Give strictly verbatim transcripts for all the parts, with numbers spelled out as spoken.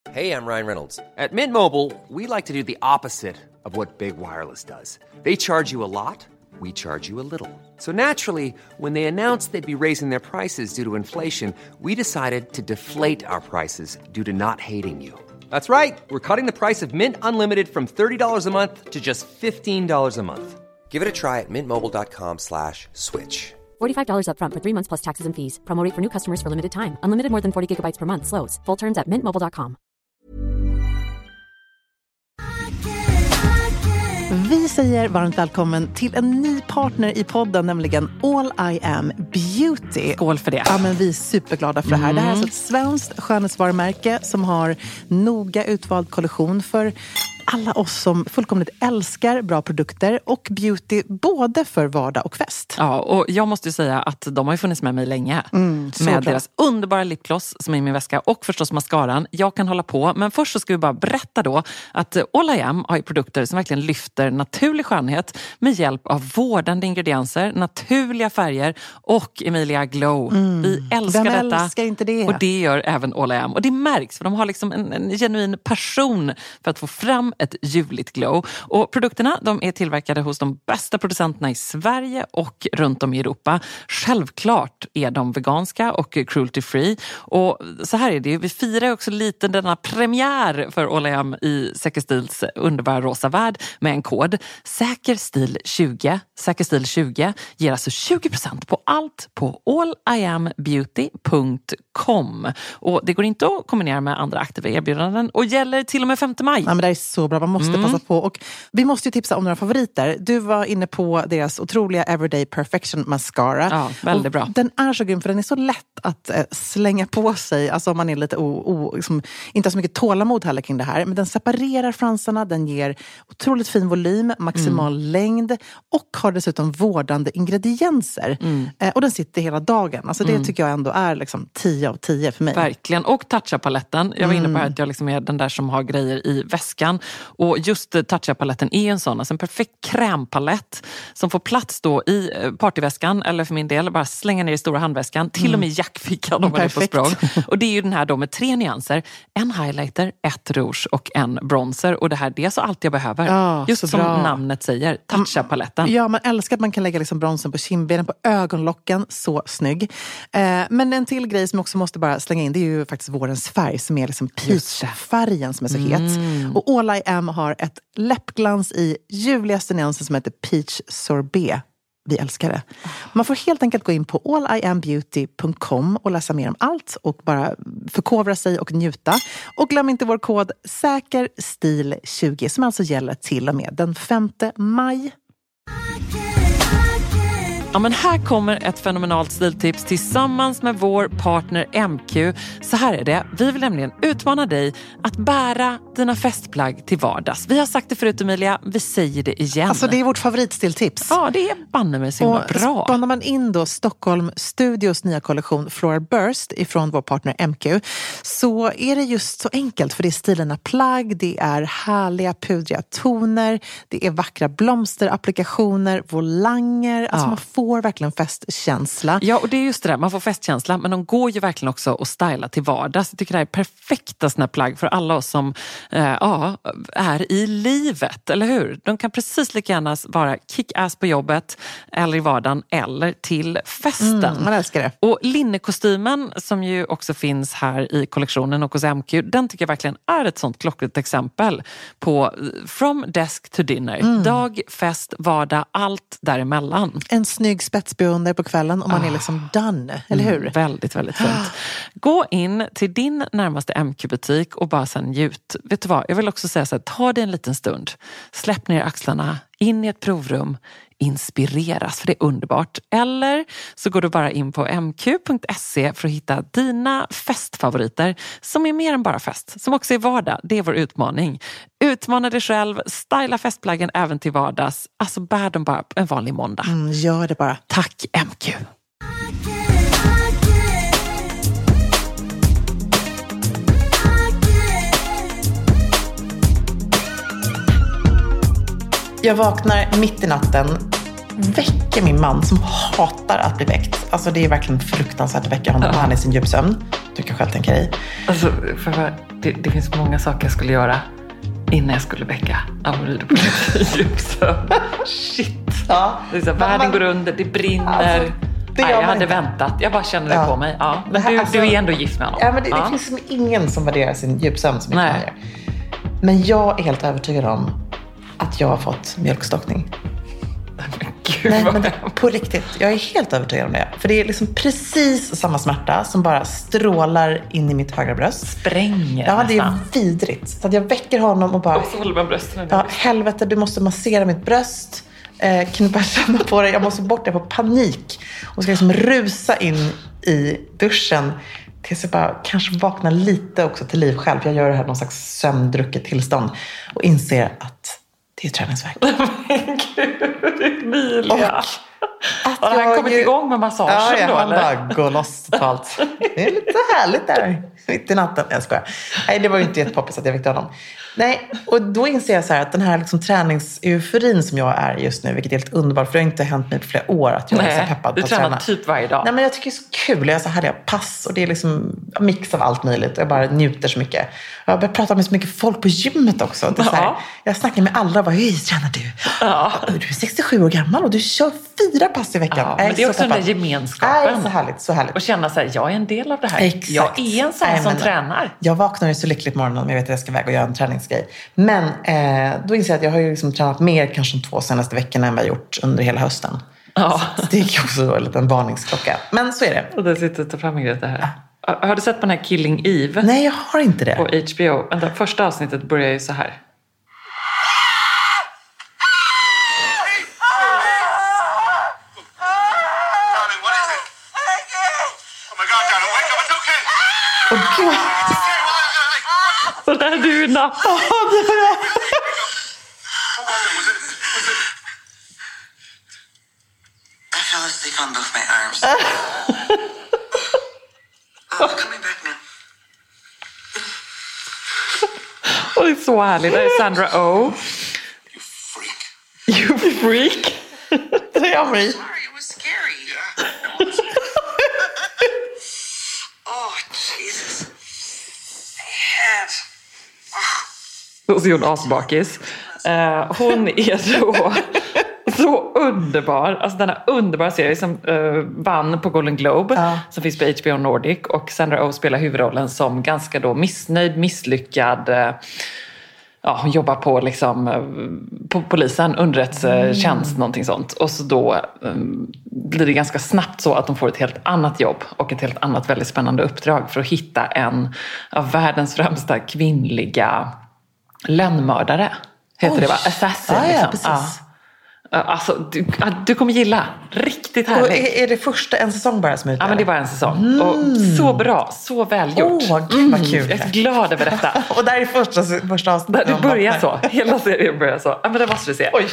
Hey, I'm Ryan Reynolds. At Mint Mobile, we like to do the opposite of what Big Wireless does. They charge you a lot, we charge you a little. So naturally, when they announced they'd be raising their prices due to inflation, we decided to deflate our prices due to not hating you. That's right. We're cutting the price of Mint Unlimited from thirty dollars a month to just fifteen dollars a month. Give it a try at mintmobile.com slash switch. forty-five dollars up front for three months plus taxes and fees. Promo rate for new customers for limited time. Unlimited more than forty gigabytes per month. Slows full terms at mint mobile dot com. Vi säger varmt välkommen till en ny partner i podden, nämligen All I Am Beauty. Skål för det. Ja, men vi är superglada för det här. Mm. Det här är alltså ett svenskt skönhetsvarumärke som har noga utvald kollektion för alla oss som fullkomligt älskar bra produkter och beauty både för vardag och fest. Ja, och jag måste ju säga att de har ju funnits med mig länge. Mm, med bra. Deras underbara lipgloss som är i min väska och förstås mascaran. Jag kan hålla på, men först så ska vi bara berätta då att All I Am har ju produkter som verkligen lyfter naturlig skönhet med hjälp av vårdande ingredienser, naturliga färger och Emilia Glow. Mm. Vi älskar Vem detta. älskar inte det? Och det gör även All I Am. Och det märks för de har liksom en, en genuin passion för att få fram ett juligt glow. Och produkterna, de är tillverkade hos de bästa producenterna i Sverige och runt om i Europa. Självklart är de veganska och cruelty free. Och så här är det, vi firar också lite denna premiär för All I Am i Säker Stils underbara rosa värld med en kod. Säker Stil tjugo. Säker Stil tjugo ger alltså tjugo procent på allt på all i am beauty punkt com. Och det går inte att kombinera med andra aktiva erbjudanden och gäller till och med femte maj. Ja, men det är så bra, man måste mm. passa på. Och vi måste ju tipsa om några favoriter. Du var inne på deras otroliga Everyday Perfection Mascara. Ja, väldigt bra. Och den är så grym för den är så lätt att eh, slänga på sig. Alltså om man är lite o, o, liksom, inte har så mycket tålamod heller kring det här. Men den separerar fransarna, den ger otroligt fin volym, maximal mm. längd och har dessutom vårdande ingredienser. Mm. Eh, och den sitter hela dagen. Alltså det mm. tycker jag ändå är liksom tio av tio för mig. Verkligen. Och Touch-Up-paletten. Jag var inne på att jag liksom är den där som har grejer i väskan. Och just Touch-Up-paletten är en sån, alltså en perfekt krämpalett som får plats då i partyväskan, eller för min del bara slänga ner i stora handväskan, till mm. och med jackfickan om man är på språng. Och det är ju den här då med tre nyanser, en highlighter, ett rouge och en bronzer. Och det här, det är så allt jag behöver. Ja, just som bra. Namnet säger, Touch-Up-paletten. Ja, man älskar att man kan lägga liksom bronzen på kindbenen, på ögonlocken, så snygg. Eh, men en till grej som jag också måste bara slänga in, det är ju faktiskt vårens färg som är liksom peach-färgen som är så het. Mm. Och All I Am har ett läppglans i ljuvligaste nyansen som heter Peach Sorbet. Vi älskar det. Man får helt enkelt gå in på all i am beauty punkt com och läsa mer om allt och bara förkovra sig och njuta. Och glöm inte vår kod Säker Stil tjugo som alltså gäller till och med den femte maj. Ja, men här kommer ett fenomenalt stiltips tillsammans med vår partner M Q. Så här är det. Vi vill nämligen utmana dig att bära dina festplagg till vardags. Vi har sagt det förut, Emilia. Vi säger det igen. Alltså det är vårt favoritstiltips. Ja, det är banne mig så himla bra. Spanar man in då Stockholm Studios nya kollektion Floral Burst ifrån vår partner M Q, så är det just så enkelt. För det är stilarna plagg, det är härliga pudriga toner, det är vackra blomsterapplikationer, volanger. Alltså ja. Man får får verkligen festkänsla. Ja, och det är just det där. Man får festkänsla, men de går ju verkligen också att styla till vardags. Jag tycker det här är perfekta såna plagg för alla oss som eh, ja, är i livet, eller hur? De kan precis lika gärna vara kick-ass på jobbet eller i vardagen eller till festen. Mm, man älskar det. Och linnekostymen som ju också finns här i kollektionen och hos M Q, den tycker jag verkligen är ett sånt klockrent exempel på from desk to dinner. Mm. Dag, fest, vardag, allt däremellan. En snygg spetsbeundar på kvällen och man ah. är liksom done, eller hur? Mm, väldigt, väldigt fint. Gå in till din närmaste M Q-butik och bara sen njut. Vet du vad, jag vill också säga så här, ta dig en liten stund. Släpp ner axlarna, in i ett provrum, inspireras, för det är underbart. Eller så går du bara in på m q punkt se för att hitta dina festfavoriter som är mer än bara fest, som också är vardag. Det är vår utmaning. Utmana dig själv, styla festplaggen även till vardags. Alltså bär dem bara en vanlig måndag. Mm, gör det bara. Tack M Q. Jag vaknar mitt i natten väcker min man som hatar att bli väckt. Alltså det är verkligen fruktansvärt att väcka honom när han är i sin djupsömn. Du kan själv tänka dig. Alltså, för det, det finns många saker jag skulle göra innan jag skulle väcka Amorido på lite djupsömn. Shit. Ja. Det är så, världen man, går under, det brinner. Alltså, det Nej, jag hade inte. väntat. Jag bara känner det ja. på mig. Ja. Men här, du, alltså, du är ändå gift med honom. Ja, men det, ja. det finns som ingen som värderar sin djupsömn som jag gör. Men jag är helt övertygad om att jag har fått mjölkstockning. Gud, Nej, men det, på riktigt, jag är helt övertygad om det. För det är liksom precis samma smärta som bara strålar in i mitt högra bröst. Spränger Ja, det är vidrigt. Så att jag väcker honom och bara... Och så håller man brösten. Ja, helvete, du måste massera mitt bröst. Eh, kan du bara känna på det? Jag måste bort det på panik. Och ska liksom rusa in i duschen. Tills jag bara kanske vaknar lite också till liv själv. Jag gör det här någon slags sömndrucket tillstånd. Och inser att det är träningsvärk. Men gud, Emilia. Och att har han kommit ju... igång med massagen ja, ja, då? Han eller? bara går loss totalt. Det är lite härligt där. Mitt i natten. Jag skojar. Nej, det var ju inte jättepoppis att jag väckte honom. Nej, och då inser jag så här att den här liksom träningseuforin som jag är just nu, vilket är helt underbart, för det har inte hänt mig på flera år att jag Nej, är så peppad på att träna. Du tränar typ varje dag. Nej, men jag tycker det är så kul. Jag är så här, jag pass och det är liksom en mix av allt möjligt. Jag bara njuter så mycket. Jag har börjat prata med så mycket folk på gymmet också. Det är så här, jag snackar med alla och bara, hej, tränar du? Ja. Du är sextiosju år gammal och du kör fyra pass i veckan. Ja, men det är också den där gemenskapen. Nej, så härligt, så härligt. Och känna så här, jag är en del av det här. Exakt. Jag är en sån Nej, som tränar. Jag vaknar ju så lyckligt morgonen om jag vet att jag ska iväg och göra en träningsgrej. Men eh, då inser jag att jag har ju liksom tränat mer kanske de två senaste veckorna än vad jag gjort under hela hösten. Ja. Så det är också då en liten varningsklocka. Men så är det. Och det sitter och tar fram en det här. Ja. Har du sett på den här Killing Eve? Nej, jag har inte det. På H B O. Vänta, första avsnittet börjar ju så här. Åh oh, gud. Så där du är napp. Ja, det var det. I fell asleep on both my arms. Oh, I'm coming back now. Och det är så härligt. Det är Sandra Oh. You freak. You freak. Det är Marie. Sorry, it was scary. Yeah. Oh, Jesus. My head. Oh. Och så är hon asbakis. Uh, hon är så, så underbar. Alltså denna underbara serie som uh, vann på Golden Globe. Ja. Som finns på H B O Nordic. Och Sandra Oh spelar huvudrollen som ganska då missnöjd, misslyckad... Uh, ja, hon jobbar på, liksom, på polisen, underrättelsetjänst, mm. någonting sånt. Och så då um, blir det ganska snabbt så att de får ett helt annat jobb och ett helt annat väldigt spännande uppdrag för att hitta en av världens främsta kvinnliga lönnmördare. Heter Oj. det va? Assassin. Ah, liksom. ja, precis. Ja. Alltså, du, du kommer gilla. Riktigt härligt. Och är, är det första en säsong bara som är ute? Ja, men det är bara en säsong. Mm. Och så bra, så välgjort. Åh, gud vad kul. Mm. Jag är glad över detta. Och där är första, första avsnittet. Det börjar så. Hela serien börjar så. Ja, men det måste du se. Oj.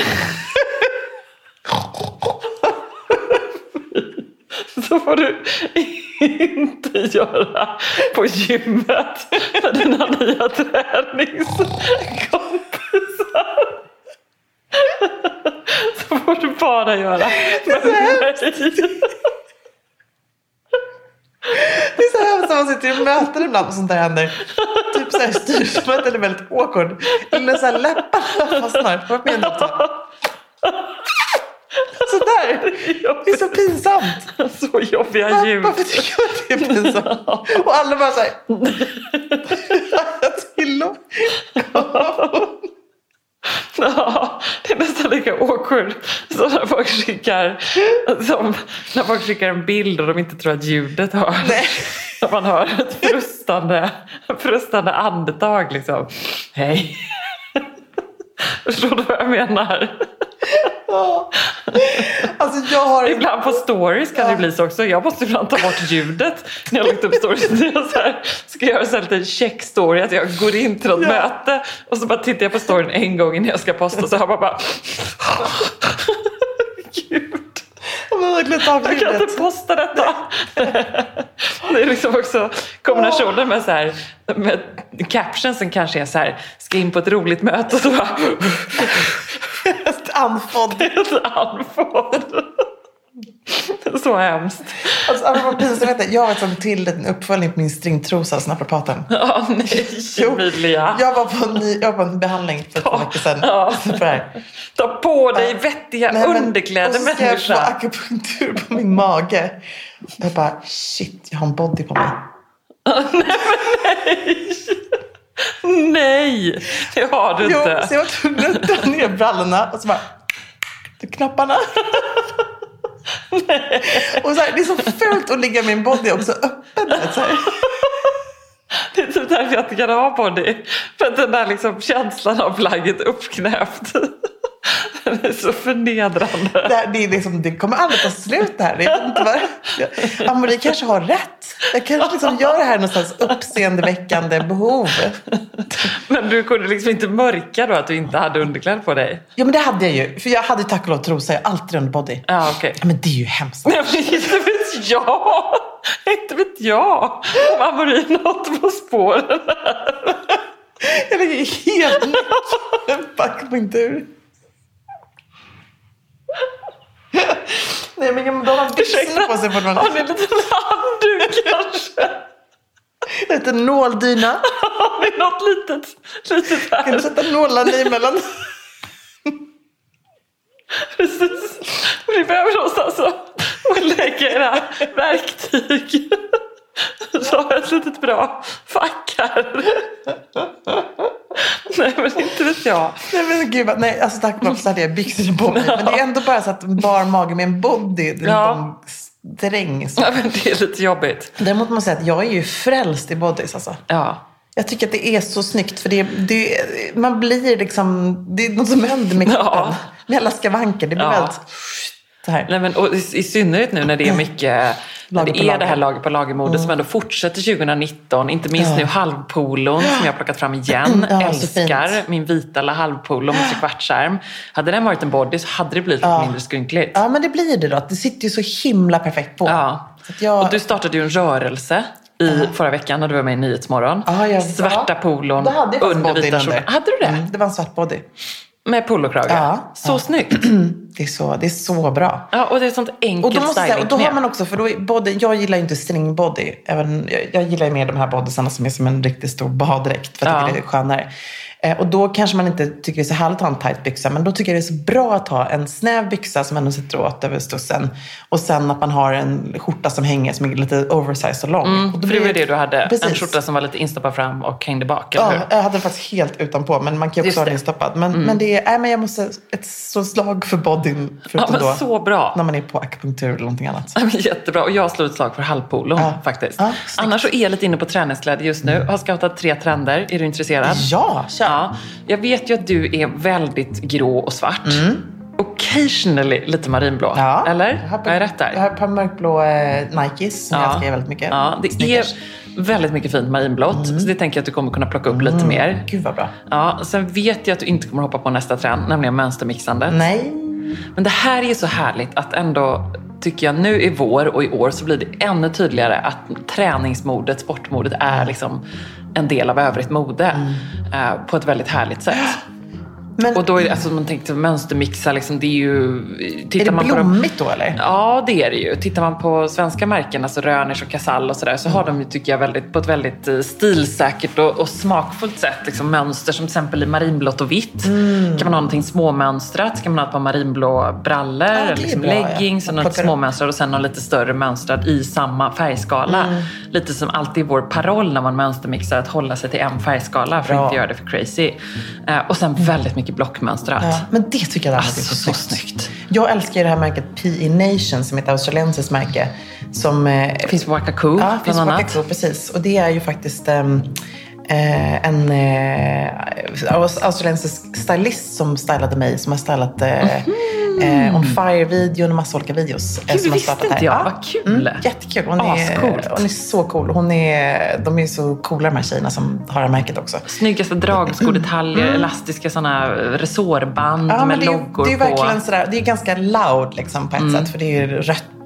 Så får du inte göra på gymmet med dina nya träningskompisar. Så får du bara göra med mig. Det är så hemskt när man sitter i möten ibland och sånt där händer. Typ så här styrsmöten är väldigt awkward. Eller så här läpparna fastnar. Vad menar du? Sådär. Det är så pinsamt. Så jobbiga ljud. Varför tycker jag att det är pinsamt? Och alla bara såhär. Jag tillår. Ja, det är nästan lika awkward som när folk skickar, som när folk skickar en bild och de inte tror att ljudet hör. Nej. När man hör ett frustande, frustande andetag liksom. Hej. Förstår du vad jag menar? Ja. Alltså jag har... Ibland på stories kan ja. det bli så också. Jag måste ibland ta bort ljudet när jag har lagt upp stories. När jag så här, ska göra så här lite check story att jag går in till något ja. möte och så bara tittar jag på storyn en gång innan jag ska posta så har man bara gud. Jag kan inte posta detta. Det är liksom också kombinationen med så här, med captionsen kanske är så här, ska in på ett roligt möte och så bara Andfådd. Helt andfådd. Så hemskt. Alltså, apropå pinsamhet, jag har ett sånt till en uppföljning på min stringtrosa hos naprapaten. Ja, nej, Emilia. Jag var på en, ny, jag var på en behandling för ett par veckor sedan. Ja. Ta på dig Ja. vettiga Nej, men, underkläder, och så ska jag människa. få akupunktur på min mage. Jag bara, shit, jag har en body på mig. Nej, nej. Nej, det har du Jo, inte. så jag var tvungen att dra ner brallorna och så bara, knapparna. Nej. Och så här, det är så fult att ligga med min body också öppen. Så här. Det är typ därför jag inte kan ha body. För att den där liksom känslan av plagget uppknäppt. Den är så förnedrande. Det, här, det, är liksom, det kommer aldrig ta slut det här. Det är inte bara, jag, Marie kanske har rätt. Jag kanske liksom gör det här någonstans uppseendeväckande behov. Men du kunde liksom inte mörka då att du inte hade underkläder på dig? Ja, men det hade jag ju. För jag hade tack och lov trosa. Jag har alltid underbody. Ja, okej. Ja, men det är ju hemskt. Nej, men inte vet jag. Inte vet jag. Om Amory något på spåren här. Jag ligger helt nytt. Backpunktur. Nej, men de har byxorna på sig fortfarande. Har ni en liten handduk kanske? En liten nåldyna. Har ni något litet, litet här? Kan du sätta nålarna emellan? Precis. Vi behöver någonstans att lägga era verktyg. Så har jag ett litet bra fack här. Nej, men inte vet jag. Nej, men gud, nej, alltså tack och lov så hade jag byxor på mig. Men det är ändå bara så att bar mage med en body. Det är Ja. en sträng. Så. Ja, men det är lite jobbigt. Däremot måste jag säga att jag är ju frälst i bodys alltså. Ja. Jag tycker att det är så snyggt. För det, det, man blir liksom, det är något som händer med kroppen. Ja. Med alla skavanker. Det blir Ja. väldigt så här. Nej, men, och i, i synnerhet nu när det är mycket när Lager det på är lager. det här lager på lagermode mm. som ändå fortsätter tjugonitton. Inte minst Ja. nu halvpolon som jag har plockat fram igen. Ja, så Älskar fint. min vita eller halvpolo med trekvartsärm. Hade den varit en body så hade det blivit Ja. lite mindre skrynkligt. Ja, men det blir det då. Det sitter ju så himla perfekt på. Ja. Så att jag... Och du startade ju en rörelse i förra veckan när du var med i Nyhetsmorgon. Ja, jag- Svarta ja. polon Då hade jag faktiskt under bodyn vita under. skjortan. Hade du det? Mm, det var en svart body. Med polokrage? Ja. Så Ja. snyggt. Det är så, det är så bra. Ja, och det är ett sånt enkelt Och då, måste jag säga, och då har stylingknep. man också, för då är body, jag gillar ju inte stringbody. Även, jag, jag gillar ju mer de här bodysarna som är som en riktigt stor baddräkt. För jag tycker Ja. det är skönare. Eh, och då kanske man inte tycker det är så härligt att ha en tight byxa. Men då tycker jag det är så bra att ha en snäv byxa som ändå sitter åt över stussen. Och sen att man har en skjorta som hänger som är lite oversized och lång. Mm, och då för det blir var det du hade. Precis. En skjorta som var lite instoppad fram och hängde bak, eller Ja, hur? jag hade den faktiskt helt utanpå. Men man kan ju Just också ha det. den instoppad. Men, men det är, äh, men jag måste, ett så slag för bodyn. Ja, Förutom men då så bra. när man är på akupunktur eller någonting annat. Ja, men jättebra. Och jag slår ett slag för halvpolon Ja. faktiskt. Ja, snyggt. Annars så är jag lite inne på träningskläder just nu. Har scoutat tre trender. Är du intresserad? Ja, kör. Ja. Jag vet ju att du är väldigt grå och svart. Occasionally lite marinblå. Ja. Eller? Jag har, Har jag rätt där? Jag har ett par mörkblå eh, Nikes som jag älskar väldigt mycket. Ja, det Snickers. är väldigt mycket fint marinblått. Så det tänker jag att du kommer kunna plocka upp lite mer. Gud vad bra. Ja, sen vet jag att du inte kommer hoppa på nästa trend, nämligen mönstermixandet. Nej. Men det här är så härligt att ändå, tycker jag, nu i vår och i år så blir det ännu tydligare att träningsmodet, sportmodet är liksom en del av övrigt mode eh, på ett väldigt härligt sätt. Men Och då är det, alltså man tänkte mönstermixa, liksom, det är ju... är det man på dem, blommigt då eller? Ja, det är det ju. Tittar man på svenska märken, alltså Röners och Casall och sådär, så har de ju, tycker jag, väldigt, på ett väldigt eh, stilsäkert och, och smakfullt sätt liksom, mönster som till exempel i marinblått och vitt. Mm. Kan man ha någonting småmönstrat, kan man ha ett par marinblå brallor, det är liksom bra, ja. leggings Jag och något plockar upp. småmönstrat och sen något lite större mönstrat i samma färgskala. Mm. Lite som alltid vår paroll när man mönstermixar, att hålla sig till en färgskala för att Bra. inte göra det för crazy. Eh, och sen väldigt mycket blockmönstrat. Ja, men det tycker jag däremot Alltså, är så så snyggt. snyggt. Jag älskar ju det här märket P E Nation som är ett australiensiskt märke. Som, eh, Det finns på Wakaku, ja, finns bland på annat. Wakaku, precis. Och det är ju faktiskt ehm, eh, en eh, aus- australiensisk stylist som stylade mig. Som har stylat eh, eh, On Fire-videon och massa olika videos. eh, Gud, som har visste startat inte här. jag. Ja. Vad kul. Mm, jättekul. Hon är, Ascoolt. hon är så cool. Hon är, de är så coola de här tjejerna som har det här märket också. Snyggaste dragskodetaljer, elastiska sådana resårband Ja, men med det är, loggor det är på. verkligen sådär, det är ganska loud liksom, på ett sätt. För det är rött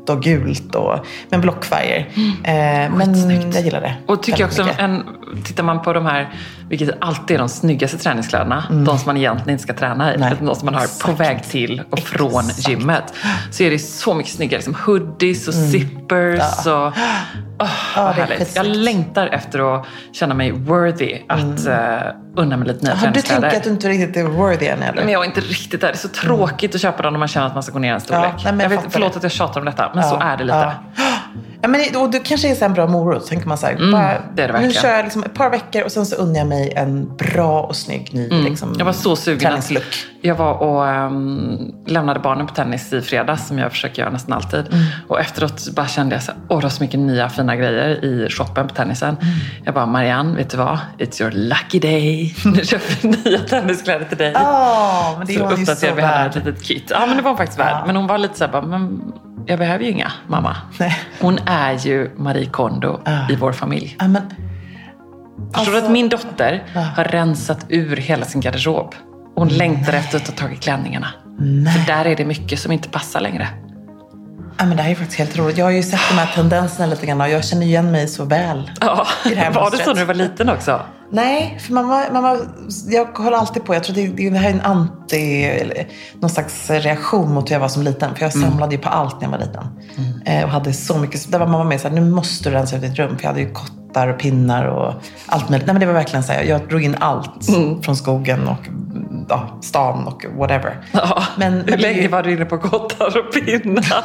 rött och gult och med blockfärger. Mm. Eh, men jag gillar det. Och tycker jag också, en, tittar man på de här, vilket alltid är de snyggaste träningskläderna, mm. de som man egentligen inte ska träna i, Nej, de som man har exakt. På väg till och från exakt. Gymmet, så är det så mycket snyggare, liksom hoodies och mm. zippers ja. och oh, ja, vad härligt. Jag längtar efter att känna mig worthy att mm. uh, unna mig lite nya träningskläder. Du tänker att du inte riktigt är worthy än, eller? Men jag är inte riktigt där. Det är så tråkigt mm. att köpa dem när man känner att man ska gå ner en storlek. Ja, nej, jag, jag vet, förlåt det. Att jag tjatar om detta, men ja. Så är det lite. Ja. Ja, men och du kanske är så en bra morot, tänker man så här. Mm, bara, det är det verkligen. Nu kör jag liksom ett par veckor och sen så unnar jag mig en bra och snygg ny mm. liksom, jag var så sugen. Träningslook. Jag var och um, lämnade barnen på tennis i fredags, som jag försöker göra nästan alltid. Mm. Och efteråt bara kände jag så här, åh, det var så mycket nya fina grejer i shoppen på tennisen. Mm. Jag bara, Marianne, vet du vad? It's your lucky day. Nu köper vi nya tenniskläder till dig. Oh, men det så var ju så vi henne ett litet kit. Ja, men det var faktiskt värd. Ja. Men hon var lite så här, bara, men jag behöver ju inga, mamma. Nej. Hon är ju Marie Kondo uh. i vår familj. Ja, men, Förstår alltså, du att min dotter uh. har rensat ur hela sin garderob? Hon Nej. längtar efter att ta tag i klänningarna. Nej. För där är det mycket som inte passar längre. Ja, men det här är faktiskt helt roligt. Jag har ju sett de här tendenserna lite grann och jag känner igen mig så väl. Ja, i det här var det så när du var liten också? Nej, för mamma, mamma jag håller alltid på. Jag tror det, det här är en anti, eller någon slags reaktion mot hur jag var som liten. För jag samlade mm. ju på allt när jag var liten. Mm. Eh, och hade så mycket, där var mamma med så här, nu måste du rensa ut ditt rum. För jag hade ju kottar och pinnar och allt möjligt. Nej, men det var verkligen så här, jag drog in allt mm. från skogen och ja, stan och whatever. Ja, men, hur men länge det, var du inne på kottar och pinnar?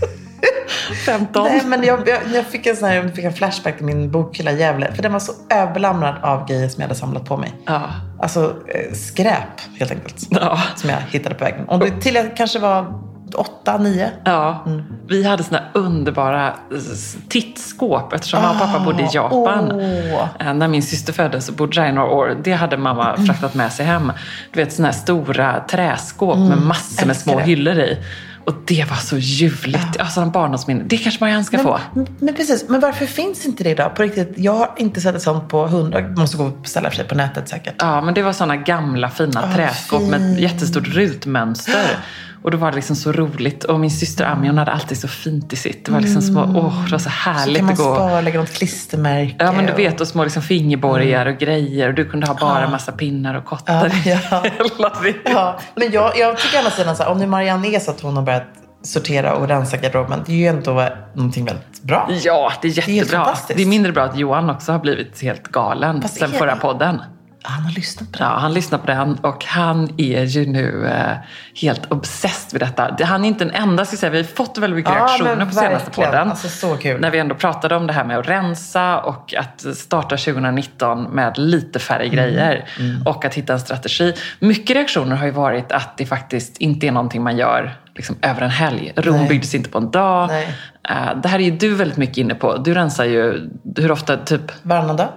femton Nej, men jag, jag, jag, fick en sån här, jag fick en flashback till min bokhylla Gävle. För den var så överlamrad av grejer som jag hade samlat på mig. Ja. Alltså skräp helt enkelt. Ja. Som jag hittade på vägen. Och det till jag kanske var åtta, nio. Ja, mm. Vi hade såna underbara tittskåp eftersom mamma och pappa bodde i Japan. Oh. När min syster föddes och bodde där i några år. Det hade mamma mm. fraktat med sig hem. Du vet, såna här stora träskåp mm. med massor med små det. hyllor i. Och det var så ljuvligt. Ja. Alltså en barndomsminne. Det kanske Marianne ska men, få. Men precis. Men varför finns inte det idag? På riktigt, jag har inte sett ett sånt på hundra. Måste gå och beställa för sig på nätet säkert. Ja, men det var såna gamla fina oh, träskåp fin. med ett jättestort rutmönster. Och då var det liksom så roligt. Och min syster Ami, hon hade alltid så fint i sitt. Det var liksom små, åh, oh, det var så härligt så kan man att gå. Spara, lägga något klistermärke. Ja, men du vet, och små liksom fingerborgar och grejer. Och du kunde ha bara en massa pinnar och kottar. Ja, ja. ja. Men jag, jag tycker alla sidan så här, om nu Marianne är så att hon har börjat sortera och rensa garderoben, det är ju ändå någonting väldigt bra. Ja, det är jättebra. Det är, det är mindre bra att Johan också har blivit helt galen Fast sen förra podden. Han har lyssnat på den. Ja, han lyssnar på den och han är ju nu eh, helt obsessed vid detta. Han är inte den enda, ska jag säga. Vi har fått väldigt mycket ja, reaktioner på senaste podden. Alltså, så kul. När vi ändå pratade om det här med att rensa och att starta tjugonitton med lite färre mm. grejer mm. och att hitta en strategi. Mycket reaktioner har ju varit att det faktiskt inte är någonting man gör liksom över en helg. Rom Nej. byggdes inte på en dag. Nej. Uh, det här är ju du väldigt mycket inne på. Du rensar ju, hur ofta typ? Varannan dag.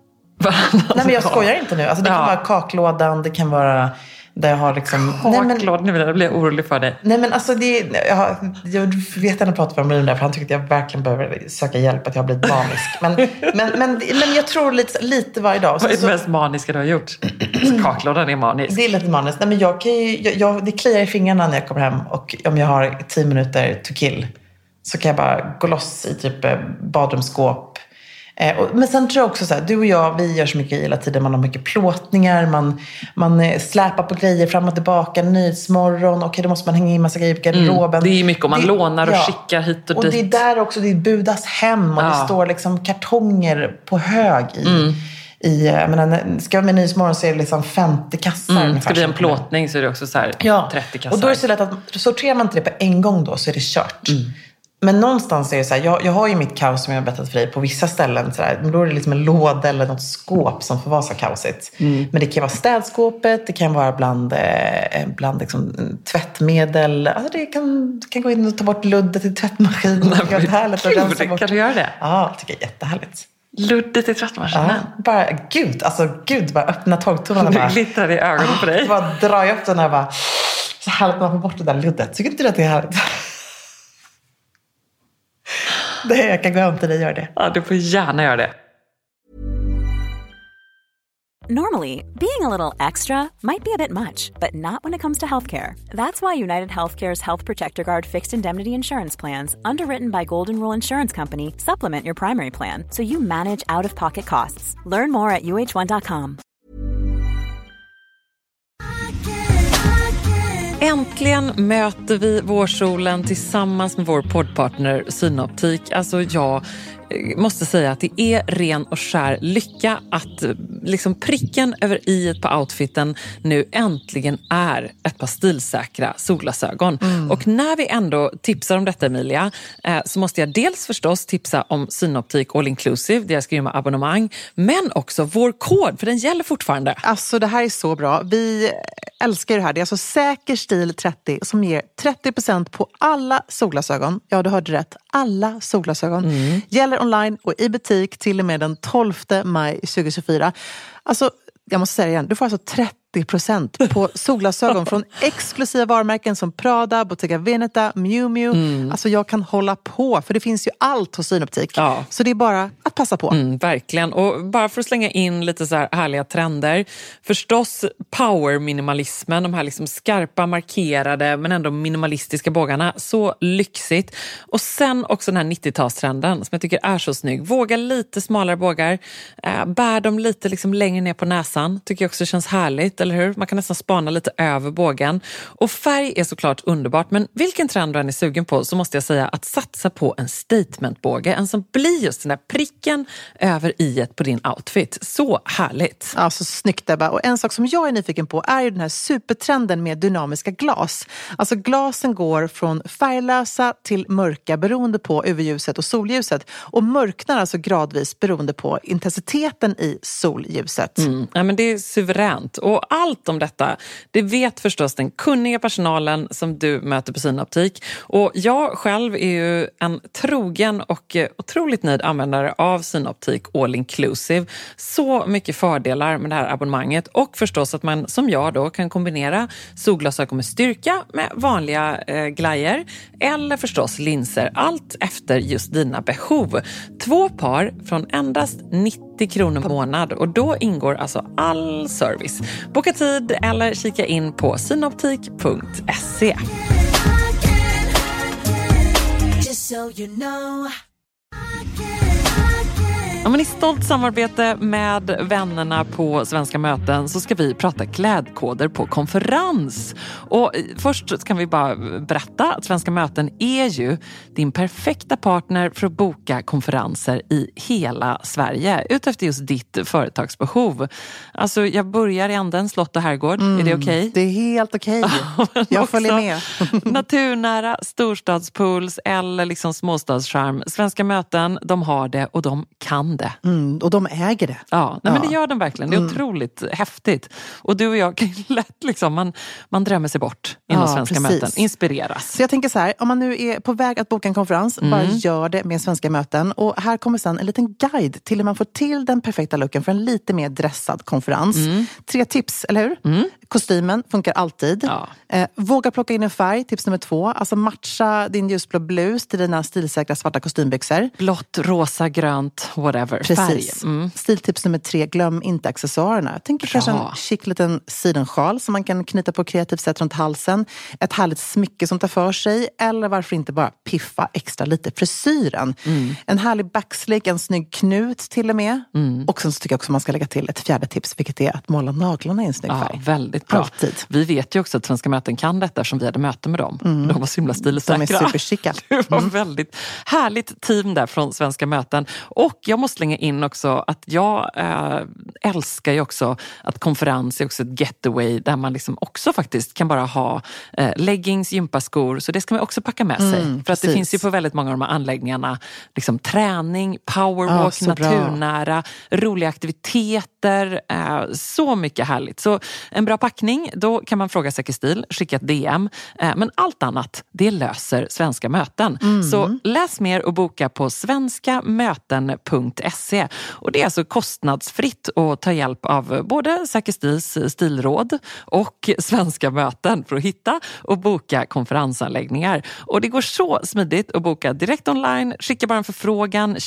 Nej, men jag skojar inte nu. Alltså, det kan ja. vara kaklådan, det kan vara där jag har liksom... Kaklådan, nu blir jag orolig för dig. Nej, men alltså det... Jag, jag vet att jag pratar med där för han tyckte att jag verkligen behöver söka hjälp, att jag har blivit manisk. Men, men, men, men jag tror lite, lite varje dag. Så, vad är det mest maniska du har gjort? Så kaklådan är manisk. Det är lite maniskt. Nej, men jag kan ju, jag, jag, det kliar i fingrarna när jag kommer hem och om jag har tio minuter to kill så kan jag bara gå loss i typ badrumsskåp. Eh, och, men sen tror jag också så här, du och jag, vi gör så mycket hela tiden. Man har mycket plåtningar, man, man eh, släpar på grejer fram och tillbaka, nyhetsmorgon, okej okay, då måste man hänga in massa grejer på garderoben. Mm, det är mycket om man det, lånar och ja. skickar hit och, och dit. Och det är där också, det budas hem och ja. det står liksom kartonger på hög i... Mm. I, jag menar, ska vi med nyhetsmorgon så är det liksom femtio kassar. Mm, ska vi en plåtning så är det också så här ja. trettio kassar. Och då är det så lätt att sorterar man inte det på en gång då så är det kört. Mm. Men någonstans är det så här, jag, jag har ju mitt kaos som jag har berättat för dig på vissa ställen så där, men då är det liksom en låda eller något skåp som får vara så kaosigt. Mm. Men det kan vara städskåpet, det kan vara bland, eh, bland liksom, tvättmedel. Alltså det kan, det kan gå in och ta bort luddet i tvättmaskinen. Nej, det är härligt att rensa bort. Kan du göra det? Ja, jag tycker det är jättehärligt. Luddet i tvättmaskinen? Ja, bara, gud, alltså gud, bara öppna torktumlarna. Det glittrar i ögonen på dig. Bara drar jag upp den här bara, så härligt att man får bort det där luddet. Tycker inte du att det är härligt? Det jag kan gå hem till dig och göra det. Ja, du får gärna göra det. Normally, being a little extra might be a bit much, but not when it comes to healthcare. That's why United Healthcare's Health Protector Guard fixed indemnity insurance plans, underwritten by Golden Rule Insurance Company, supplement your primary plan so you manage out-of-pocket costs. Learn more at U H one dot com. Äntligen möter vi vårsolen tillsammans med vår poddpartner Synoptik. Alltså jag måste säga att det är ren och skär lycka att liksom pricken över i på outfiten nu äntligen är ett par stilsäkra solglasögon. Mm. Och när vi ändå tipsar om detta, Emilia, eh, så måste jag dels förstås tipsa om Synoptik All Inclusive, deras grymma abonnemang, men också vår kod, för den gäller fortfarande. Alltså det här är så bra. Vi älskar det här. Det är alltså Säker stil trettio som ger trettio procent på alla solglasögon. Ja, du hörde rätt. Alla solglasögon. Mm. Gäller online och i butik till och med den tolfte maj tjugohundratjugofyra. Alltså, jag måste säga igen, du får alltså trettio procent på solglasögon från exklusiva varumärken som Prada, Bottega Veneta, Miu Miu. Mm. Alltså jag kan hålla på, för det finns ju allt hos Synoptik. Ja. Så det är bara att passa på. Mm, verkligen. Och bara för att slänga in lite så här härliga trender. Förstås power-minimalismen, de här liksom skarpa, markerade men ändå minimalistiska bågarna. Så lyxigt. Och sen också den här nittiotalstrenden som jag tycker är så snygg. Våga lite smalare bågar. Äh, bär dem lite liksom längre ner på näsan. Tycker jag också känns härligt. Eller hur? Man kan nästan spana lite över bågen. Och färg är såklart underbart, men vilken trend du än är sugen på så måste jag säga att satsa på en statementbåge. En som blir just den där pricken över iet på din outfit. Så härligt. Ja, så snyggt Ebba. Och en sak som jag är nyfiken på är ju den här supertrenden med dynamiska glas. Alltså glasen går från färglösa till mörka beroende på U V-ljuset och solljuset. Och mörknar alltså gradvis beroende på intensiteten i solljuset. Mm. Ja, men det är suveränt. Och allt om detta, det vet förstås den kunniga personalen som du möter på Synoptik. Och jag själv är ju en trogen och otroligt nöjd användare av Synoptik All Inclusive. Så mycket fördelar med det här abonnemanget. Och förstås att man som jag då kan kombinera solglasögon med styrka med vanliga eh, glajer. Eller förstås linser. Allt efter just dina behov. Två par från endast nittio kronor per månad. Och då ingår alltså all service. Boka tid eller kika in på synoptik punkt se. Ja, men i stolt samarbete med vännerna på Svenska möten så ska vi prata klädkoder på konferens. Och först kan vi bara berätta att Svenska möten är ju din perfekta partner för att boka konferenser i hela Sverige utefter just ditt företagsbehov. Alltså jag börjar i änden slott och herrgård. Mm, är det okej? Okay? Det är helt okej. Okay. Jag följer med. Naturnära, storstadspools eller liksom småstadscharm. Svenska möten, de har det och de kan det. Mm, och de äger det. Ja, nej, ja. Men det gör de verkligen. Det är mm. otroligt häftigt. Och du och jag kan lätt liksom, man, man drömmer sig bort inom ja, Svenska precis. Möten. Inspireras. Så jag tänker så här, om man nu är på väg att boka en konferens, mm. bara gör det med Svenska möten. Och här kommer sen en liten guide till hur man får till den perfekta looken för en lite mer dressad konferens. Mm. Tre tips, eller hur? Mm. Kostymen funkar alltid. Ja. Eh, våga plocka in en färg, tips nummer två. Alltså matcha din ljusblå blus till dina stilsäkra svarta kostymbyxor. Blått, rosa, grönt, whatever. Precis. Mm. Stiltips nummer tre, glöm inte accessoarerna. Jag tänker kanske en chic liten sidensjal som man kan knyta på kreativt sätt runt halsen. Ett härligt smycke som tar för sig. Eller varför inte bara piffa extra lite frisyren. Mm. En härlig backslick, en snygg knut till och med. Mm. Och sen så tycker jag också man ska lägga till ett fjärde tips, vilket är att måla naglarna i en snygg färg. Ja, väldigt bra. Alltid. Vi vet ju också att Svenska möten kan detta som vi hade möte med dem. Mm. De var så himla stilsäkra. De är superchicka. Det var mm. väldigt härligt team där från Svenska möten. Och jag måste slänga in också att jag äh, älskar ju också att konferens är också ett getaway där man liksom också faktiskt kan bara ha äh, leggings, gympaskor, så det ska man också packa med sig. Mm, för att det finns ju på väldigt många av de här anläggningarna liksom träning, powerwalk, ja, naturnära, roliga aktiviteter, äh, så mycket härligt. Så en bra packning, då kan man fråga Säker stil, skicka ett D M. Äh, men allt annat, det löser Svenska möten. Mm. Så läs mer och boka på svenska möten punkt se. Och det är alltså kostnadsfritt att ta hjälp av både Säker stils stilråd och Svenska möten för att hitta och boka konferensanläggningar. Och det går så smidigt att boka direkt online, skicka bara en förfrågan, chatta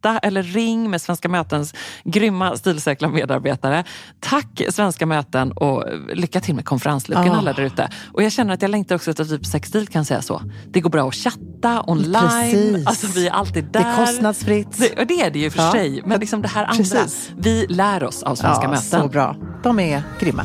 chatta eller ring med Svenska Mötens grymma stilsäkra medarbetare. Tack Svenska Möten och lycka till med konferenslucken oh. alla där ute. Och jag känner att jag längtar också till att vi på Sexstil kan säga så. Det går bra att chatta online. Precis. Alltså vi är alltid där. Det är kostnadsfritt. Det, och det är det ju för ja. sig. Men liksom det här andra, Precis. vi lär oss av Svenska ja, Möten. Så bra. De är grymma.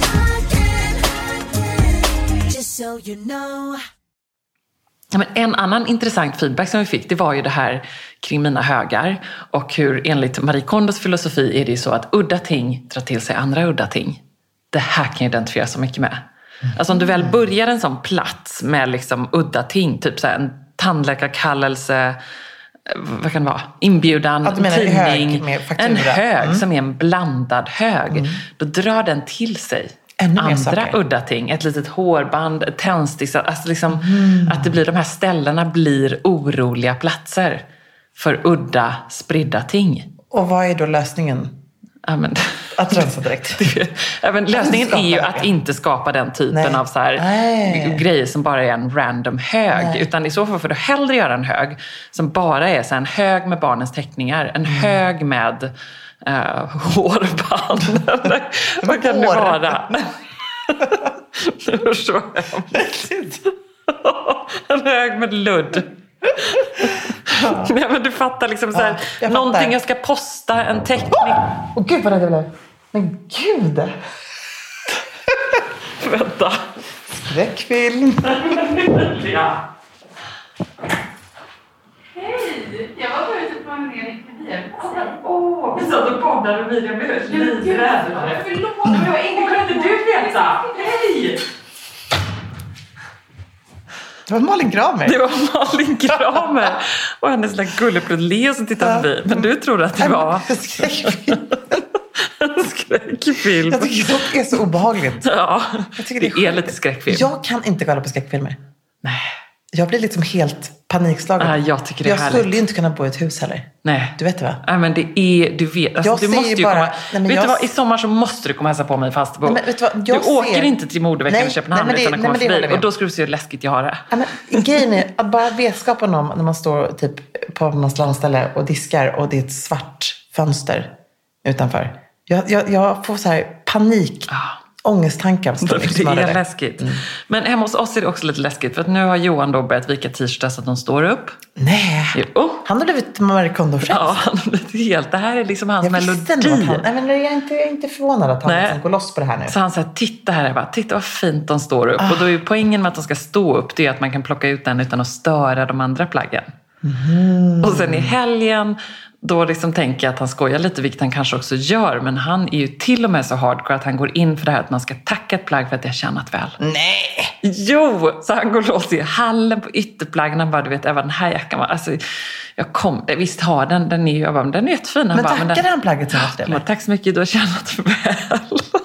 Ja, men en annan intressant feedback som vi fick, det var ju det här kring mina högar. Och hur enligt Marie Kondos filosofi är det ju så att udda ting drar till sig andra udda ting. Det här kan jag identifiera så mycket med. Mm. Alltså om du väl börjar en sån plats med liksom udda ting, typ så här en tandläkarkallelse, vad kan det vara? Inbjudan, ja, en tidning, hög en hög mm. som är en blandad hög. Mm. Då drar den till sig andra saker. Udda ting. Ett litet hårband, ett tändstick. Alltså liksom, mm. att det blir, de här ställena blir oroliga platser för udda, spridda ting. Och vad är då lösningen? Ja, men, att rensa direkt. ja, men lösningen är ju att inte skapa den typen Nej. av så här, grejer som bara är en random hög. Nej. Utan i så fall får du hellre göra en hög som bara är så här, en hög med barnens teckningar. En mm. hög med uh, hårband. Vad kan det vara? Det var så hemskt. En hög med ludd. Ja. Nej, men du fattar liksom så här, ja, jag någonting fattar. Jag ska posta, en teckning. Åh oh, gud vad det blev. Men gud. Vänta. Skräckfilm. Ja. Hej, jag var bara ute på en mening förbi. Åh, vi satt och poddade och Miriam blev livrädd. Förlåt, det var ingen kunde inte du veta. Hej! Det var Malin Kramer. Det var Malin Kramer. Och hennes där gulleplutt Leo som tittade förbi. Men du trodde att det var en skräckfilm. En skräckfilm. Jag tycker det är så obehagligt. Ja, jag tycker det, det är lite skräckfilm. Jag kan inte kolla på skräckfilmer. Nej. Jag blir liksom helt panikslagen. Ah, jag tycker det är jag härligt. skulle ju inte kunna bo i ett hus heller. Nej. Du vet det va? Nej, men det är, du vet. Alltså, jag du måste ju bara, komma. Nej, vet jag... du vad, i sommar så måste du komma hälsa på mig fast bo. Nej, vet du vad, du ser... åker inte till modeveckan i Köpenhamn nej, det, utan att komma nej, förbi. Och då ska du se hur läskigt jag har det. Ja, men, grejen är att bara vetskapen om när man står typ på något landställe och diskar och det är ett svart fönster utanför. Jag, jag, jag får så här panik. Ah. Ångesttankar. Det är läskigt. Mm. Men hemma hos oss är det också lite läskigt. För att nu har Johan då börjat vika t-shirtar så att de står upp. Nej. Jo. Han har blivit Marie Kondo själv. Ja, han har blivit helt. Det här är liksom hans jag melodi. Han, nej, men jag är inte, jag är inte förvånad att han liksom går loss på det här nu. Så han säger, titta här Eva. Titta vad fint de står upp. Ah. Och då är ju poängen med att de ska stå upp. Det är att man kan plocka ut den utan att störa de andra plaggen. Mm. Och sen i helgen då liksom tänker jag att han skojar lite, vilket han kanske också gör. Men han är ju till och med så hardcore att han går in för det här att man ska tacka ett plagg för att det har tjänat väl. Nej! Jo! Så han går loss i hallen på ytterplaggen. Han bara, du vet, Eva, den här jackan var... Alltså, jag kom... Visst har den, den är ju... Jag bara, den är jättefin. Men bara, tackade han plagget sen efter, eller? Tack så mycket, du har tjänat väl.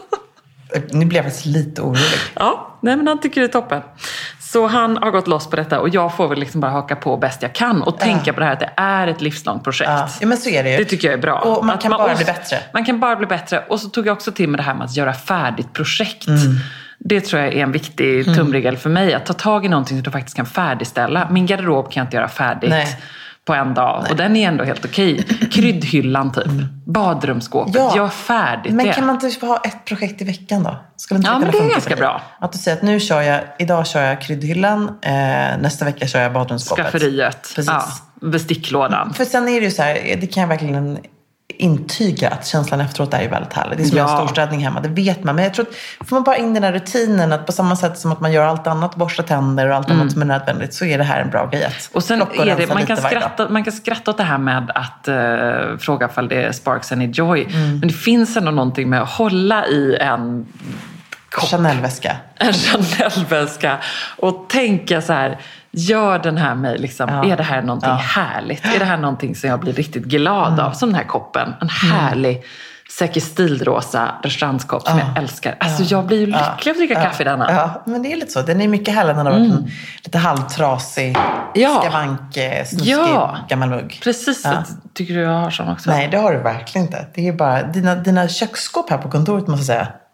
Nu blev jag faktiskt lite orolig. Ja, nej, men han tycker det är toppen. Så han har gått loss på detta och jag får väl liksom bara haka på bäst jag kan och tänka ja. på det här att det är ett livslångt projekt. Ja, ja men så är det ju. Det tycker jag är bra. Och man kan man, bara och, bli bättre. Man kan bara bli bättre. Och så tog jag också till med det här med att göra färdigt projekt. Mm. Det tror jag är en viktig mm. tumregel för mig. Att ta tag i någonting som du faktiskt kan färdigställa. Min garderob kan jag inte göra färdigt. Nej. På en dag. Nej. Och den är ändå helt okej. Kryddhyllan typ. Mm. Badrumsskåpet. Ja. Gör färdigt men det. kan man inte ha ett projekt i veckan då? Skulle inte ja, men det är ganska bra. Att du säger att nu kör jag, idag kör jag kryddhyllan. Eh, nästa vecka kör jag badrumsskåpet. Skafferiet. Precis. Ja, besticklådan. För sen är det ju så här, det kan jag verkligen intyga att känslan efteråt är ju väldigt härlig. Det är som ja. en storstädning hemma, det vet man. Men jag tror att får man bara in den här rutinen att på samma sätt som att man gör allt annat, borsta tänder och allt mm. annat som är nödvändigt, så är det här en bra grej att och sen är det, man kan, skratta, man kan skratta åt det här med att uh, fråga ifall det är sparks and joy. Mm. Men det finns ändå någonting med att hålla i en Chanel-väska. En Chanel-väska och tänka så här, gör den här mig liksom, ja. är det här någonting ja. härligt? Är det här någonting som jag blir riktigt glad mm. av? Som den här koppen, en härlig mm. säker stilrosa restaurantskopp ja. som jag älskar. Alltså ja. jag blir ju lycklig ja. att dricka kaffe i denna. Ja, men det är lite så. Den är mycket härlig när den har varit mm. lite halvtrasig, ja. skavank, snuskig, ja. gammal mugg. Precis, ja. tycker du jag har sån också? Nej, det har du verkligen inte. Det är bara, dina, dina köksskåp här på kontoret måste jag säga.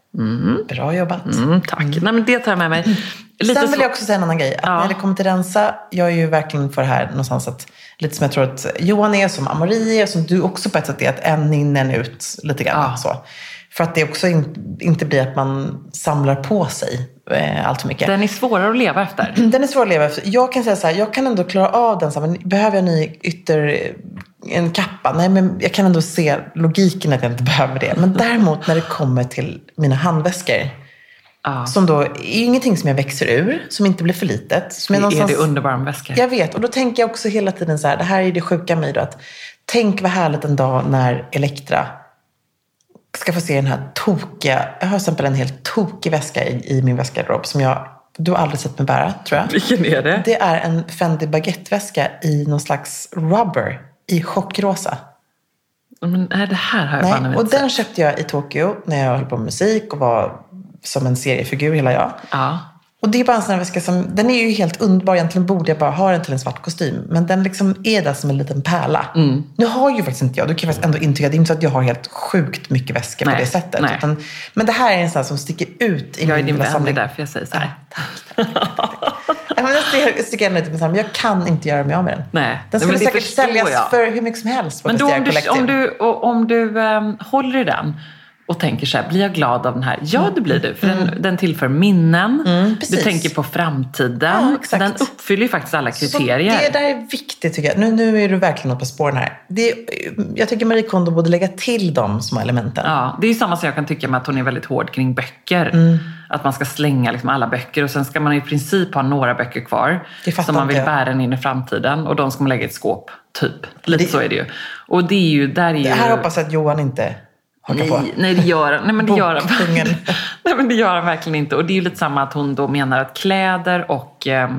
Mm. Bra jobbat. Mm, tack. Mm. Nej, men det tar jag med mig. Mm. Lite Sen vill så... jag också säga en annan grej. Att ja. När det kommer till rensa, jag är ju verkligen för det här någonstans att, lite som jag tror att Johan är, som Amori är, som du också på ett sätt är, att en in, en ut lite grann. Ja. Så. För att det också in, inte blir att man samlar på sig eh, allt för mycket. Den är svårare att leva efter. Den är svårare att leva efter. Jag kan säga så här, jag kan ändå klara av den. Så här, men behöver jag ny ytter, en kappa? Nej, men jag kan ändå se logiken att jag inte behöver det. Men däremot när det kommer till mina handväskor, ah. som då är ingenting som jag växer ur, som inte blir för litet. Som det är, är det underbara med väskor. Jag vet, och då tänker jag också hela tiden så här, det här är det sjuka med då, att tänk vad härligt en dag när Elektra ska få se den här tokiga, jag har till exempel en helt tokig väska i, i min väskgarderob som jag, du har aldrig sett mig bära, tror jag. Vilken är det? Det är en Fendi Baguette-väska i någon slags rubber i chockrosa. Men är det här har jag Nej, bara och den köpte jag i Tokyo när jag höll på med musik och var som en seriefigur hela jag. Ja. Och det är bara en sån här väska som, den är ju helt underbar. Egentligen borde jag bara ha den till en svart kostym. Men den liksom är där som en liten pärla. Mm. Nu har ju faktiskt inte jag, du kan faktiskt ändå intyga, det är inte så att jag har helt sjukt mycket väskor på det sättet. Utan, men det här är en sån här som sticker ut i jag min lilla samling. Jag är din vän, det är därför jag säger så här. Ja, tack, tack, tack, tack. Ja, men jag sticker ändå ut, men jag kan inte göra mig av med den. Nej. Den skulle säkert säljas jag. för hur mycket som helst. På men då om du, om du, om du um, håller i den och tänker så här, blir jag glad av den här? Ja, det blir du. För mm. den, den tillför minnen. Mm, du tänker på framtiden. Ja, den uppfyller ju faktiskt alla kriterier. Så det där är viktigt tycker jag. Nu, nu är du verkligen på spåren här. Det, jag tycker Marie Kondo borde lägga till de små elementen. Ja, det är ju samma som jag kan tycka med att hon är väldigt hård kring böcker. Mm. Att man ska slänga liksom alla böcker. Och sen ska man i princip ha några böcker kvar. Som man vill jag. bära in i framtiden. Och de ska man lägga i ett skåp, typ. Lite det, så är det ju. Och det är ju... Där är det ju... här hoppas jag att Johan inte... Nej, nej, det gör han. Nej, men det gör han. nej, men det gör han verkligen inte. Och det är ju lite samma att hon då menar att kläder och eh,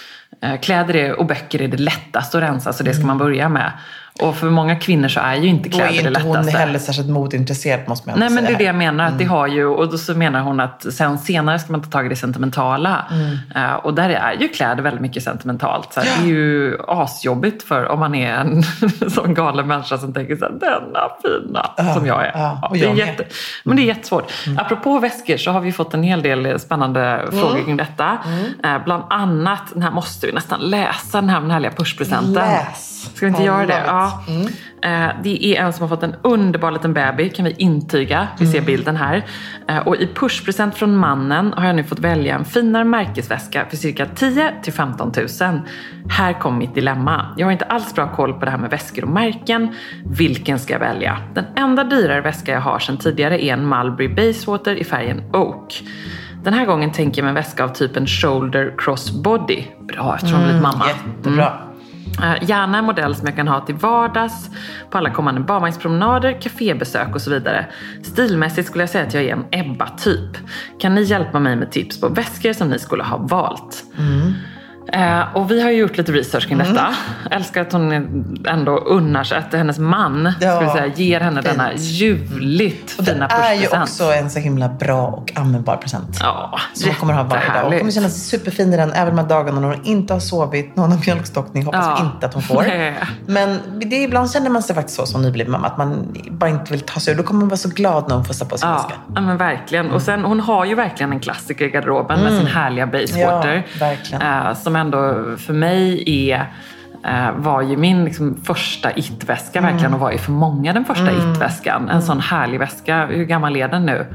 kläder är, och böcker är det lättaste att rensa. Så det ska man börja med. Och för många kvinnor så är ju inte kläder det lättaste. Då är inte hon heller särskilt modintresserad, måste man Nej, säga. men det är det jag menar. Att det har ju, och då så menar hon att sen senare ska man ta tag i det sentimentala. Mm. Uh, och där är ju kläder väldigt mycket sentimentalt. Så ja. Det är ju asjobbigt för om man är en sån galen människa som tänker så här, denna fina, uh, som jag är. Uh, ja, det är jätte, men det är jättesvårt. Mm. Apropå väskor så har vi fått en hel del spännande mm. frågor kring detta. Mm. Uh, bland annat, den här måste vi nästan läsa, den här, den härliga pushpresenten. Läs! Ska vi inte göra det? Ja. Mm. Eh, det är en som har fått en underbar liten baby, kan vi intyga. Vi ser bilden här. Eh, och i pushpresent från mannen har jag nu fått välja en finare märkesväska för cirka tio till femton tusen. Här kom mitt dilemma. Jag har inte alls bra koll på det här med väskor och märken. Vilken ska jag välja? Den enda dyrare väska jag har sedan tidigare är en Mulberry Basewater i färgen Oak. Den här gången tänker jag med en väska av typen Shoulder Crossbody. Bra, eftersom hon är lite mamma. Jättebra. Mm. Uh, gärna en modell som jag kan ha till vardags, på alla kommande barnvagnspromenader, kafébesök och så vidare. Stilmässigt skulle jag säga att jag är en Ebba-typ. Kan ni hjälpa mig med tips på väskor som ni skulle ha valt? Mm. Uh, och vi har ju gjort lite research kring detta. Mm. Älskar att hon ändå unnar sig att hennes man ja, ska vi säga, ger henne fint. Denna ljuvligt och fina pushpresent. Det är ju också en så himla bra och användbar present. Ja, som hon kommer ha varje dag. Hon kommer känna sig superfin i den även de här dagarna när hon inte har sovit. Någon har mjölkstockning, hoppas ja. inte att hon får. Nej. Men det är, ibland känner man sig faktiskt så som nybliven mamma, att man bara inte vill ta sig ur. Då kommer man vara så glad när hon får sätta på sig ja, väska. Ja, men verkligen. Mm. Och sen, hon har ju verkligen en klassiker i garderoben mm. med sin härliga Basewater. Ja, verkligen. Uh, som ändå för mig är, uh, var ju min liksom, första it-väska mm. verkligen, och var ju för många den första mm. it-väskan. En mm. sån härlig väska. Hur gammal är den nu?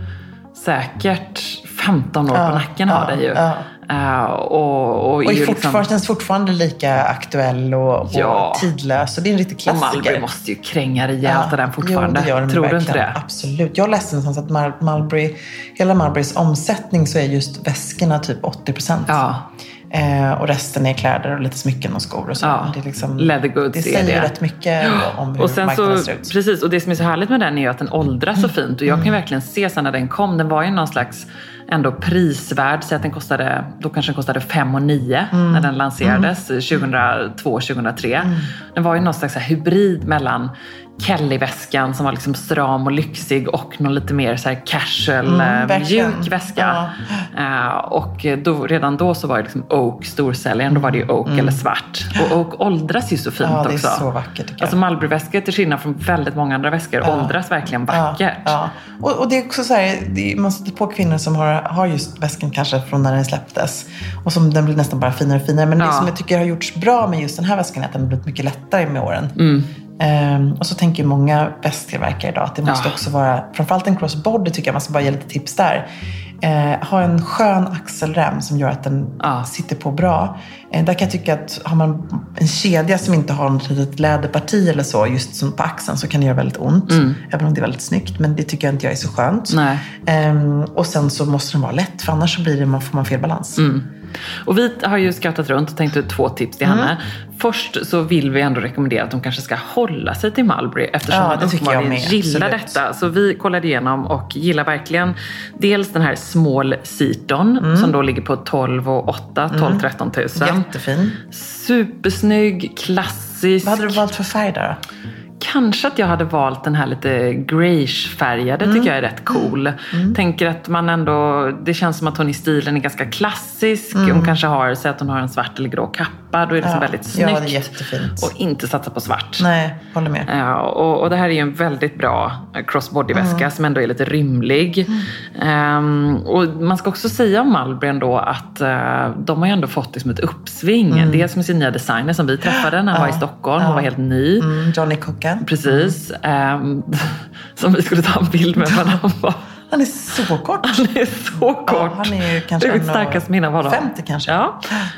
Säkert femton år ja, på nacken har ja, det ju. Ja. Uh, och och, och är fortfarande, liksom, känns fortfarande lika aktuell och, och ja. tidlös. Och det är en riktig klassiker. Och Mulberry måste ju kränga rejält av ja. den fortfarande. Jo, det gör den. Tror verkligen. Du inte det? Absolut. Jag läste någonstans att Mal- Mulberry, hela Mulberrys omsättning så är just väskorna typ åttio procent. Ja. Eh, och resten är kläder och lite smycken och skor och så. Ja. Det är liksom, leather goods det säger är det. rätt mycket om hur och sen marknaden så, ser ut. Precis, och det som är så härligt med den är ju att den åldras så fint. Och jag kan verkligen se sen när den kom, den var ju någon slags ändå prisvärd. Så att den kostade, då kanske den kostade fem och nio mm. när den lanserades mm. tjugohundratvå tjugohundratre. Mm. Den var ju någon slags hybrid mellan Kelly-väskan som var liksom stram och lyxig och någon lite mer så här casual, mm, mjuk väska. Ja. Uh, och då, redan då så var det liksom Oak storsäljaren, då var det ju Oak mm. eller svart. Och Oak åldras ju så fint också. Ja, det är så vackert tycker jag. Alltså Mulberry-väskor till skillnad från väldigt många andra väskor ja. åldras verkligen vackert. Ja, ja. Och, och det är också så här, det är, man sätter på kvinnor som har, har just väskan kanske från när den släpptes. Och som den blir nästan bara finare och finare. Men ja. det som jag tycker har gjorts bra med just den här väskan är att den har blivit mycket lättare med åren. Mm. Um, och så tänker många väsktillverkare idag att det måste ja. också vara, framförallt en crossbody tycker jag, man ska bara ge lite tips där. Uh, ha en skön axelrem som gör att den ja. sitter på bra. Uh, där kan jag tycka att har man en kedja som inte har något litet läderparti eller så, just som på axeln, så kan det göra väldigt ont. Mm. Även om det är väldigt snyggt, men det tycker jag inte jag är så skönt. Nej. Um, och sen så måste den vara lätt, för annars så blir det, man får man fel balans. Mm. Och vi har ju skrattat runt och tänkt ut två tips till mm. henne. Först så vill vi ändå rekommendera att de kanske ska hålla sig till Mulberry, eftersom ja, de uppenbarligen gillar detta. Så vi kollade igenom och gillar verkligen dels den här Small Seaton mm. som då ligger på tolv och åtta, tolv tretton tusen. Jättefin. Supersnygg, klassisk. Vad hade du valt för färg där? Kanske att jag hade valt den här lite grayish-färgade, mm. tycker jag är rätt cool. Mm. Tänker att man ändå, det känns som att hon i stilen är ganska klassisk. Mm. Hon kanske har, så att hon har en svart eller grå kappa, då är det ja. väldigt snyggt. Ja, det är jättefint. Och inte satsa på svart. Nej, håller med. Ja, och, och det här är ju en väldigt bra crossbody-väska mm. som ändå är lite rymlig. Mm. Um, och man ska också säga om Mulberry ändå att uh, de har ju ändå fått liksom ett uppsving. Mm. Dels med sin nya designer som vi träffade när han ja. var i Stockholm. Hon ja. var helt ny. Mm. Johnny Cocker. Precis. Um, som vi skulle ta en bild med. Men han, var, han är så kort. Han är så kort. Ja, han är ju kanske det är mitt starkaste minne av honom. femtio kanske. Ja.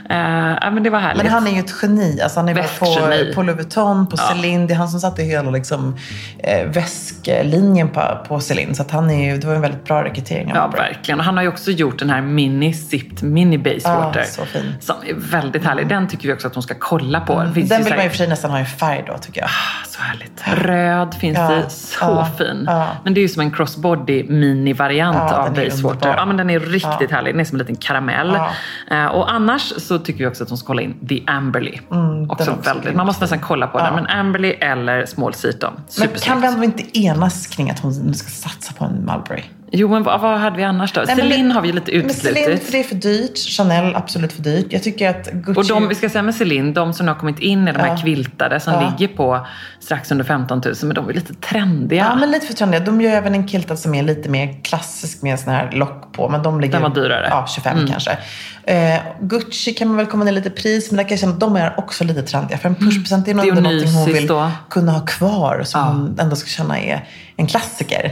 Uh, men det var härligt. Men han är ju ett geni. Alltså han är på, på Louis Vuitton, på ja. Celine. Det är han som satte hela liksom, eh, väsklinjen på, på Celine. Så att han är ju, det var en väldigt bra rekrytering. Ja, verkligen. Och han har ju också gjort den här mini sipped mini basewater. Ja, så fin. Som är väldigt härlig. Den tycker vi också att hon ska kolla på. Mm. Den vill man ju för sig nästan ha i färg då, tycker jag. Så härligt. Röd finns ja. det. Så ja. fin. Ja. Men det är ju som en crossbody mini-variant ja, av basewater. Ja, men den är riktigt ja. härlig. Den är som en liten karamell. Ja. Uh, och annars så tycker vi också att hon ska kolla in The Amberley. Mm, också också väldigt. Man måste nästan kolla på ja. den. Men Amberley eller Small Seaton. Men kan vi ändå inte enas kring att hon ska satsa på en Mulberry? Jo, men vad, vad hade vi annars då? Nej, Celine har vi ju lite uteslutit. Celine, för det är för dyrt. Chanel, absolut för dyrt. Jag tycker att Gucci... Och de, vi ska säga med Celine, de som har kommit in är de här ja. kviltade som ja. ligger på strax under femton tusen. Men de är lite trendiga. Ja, men lite för trendiga. De gör även en kiltad som är lite mer klassisk med en sån här lock på. Men de ligger... Den var dyrare. Ja, tjugofem mm. kanske. Eh, Gucci kan man väl komma ner lite pris. Men där kan jag känna att de är också lite trendiga. För en pushprocent är nog ändå någonting hon vill då. kunna ha kvar. Som ja. hon ändå ska känna är en klassiker.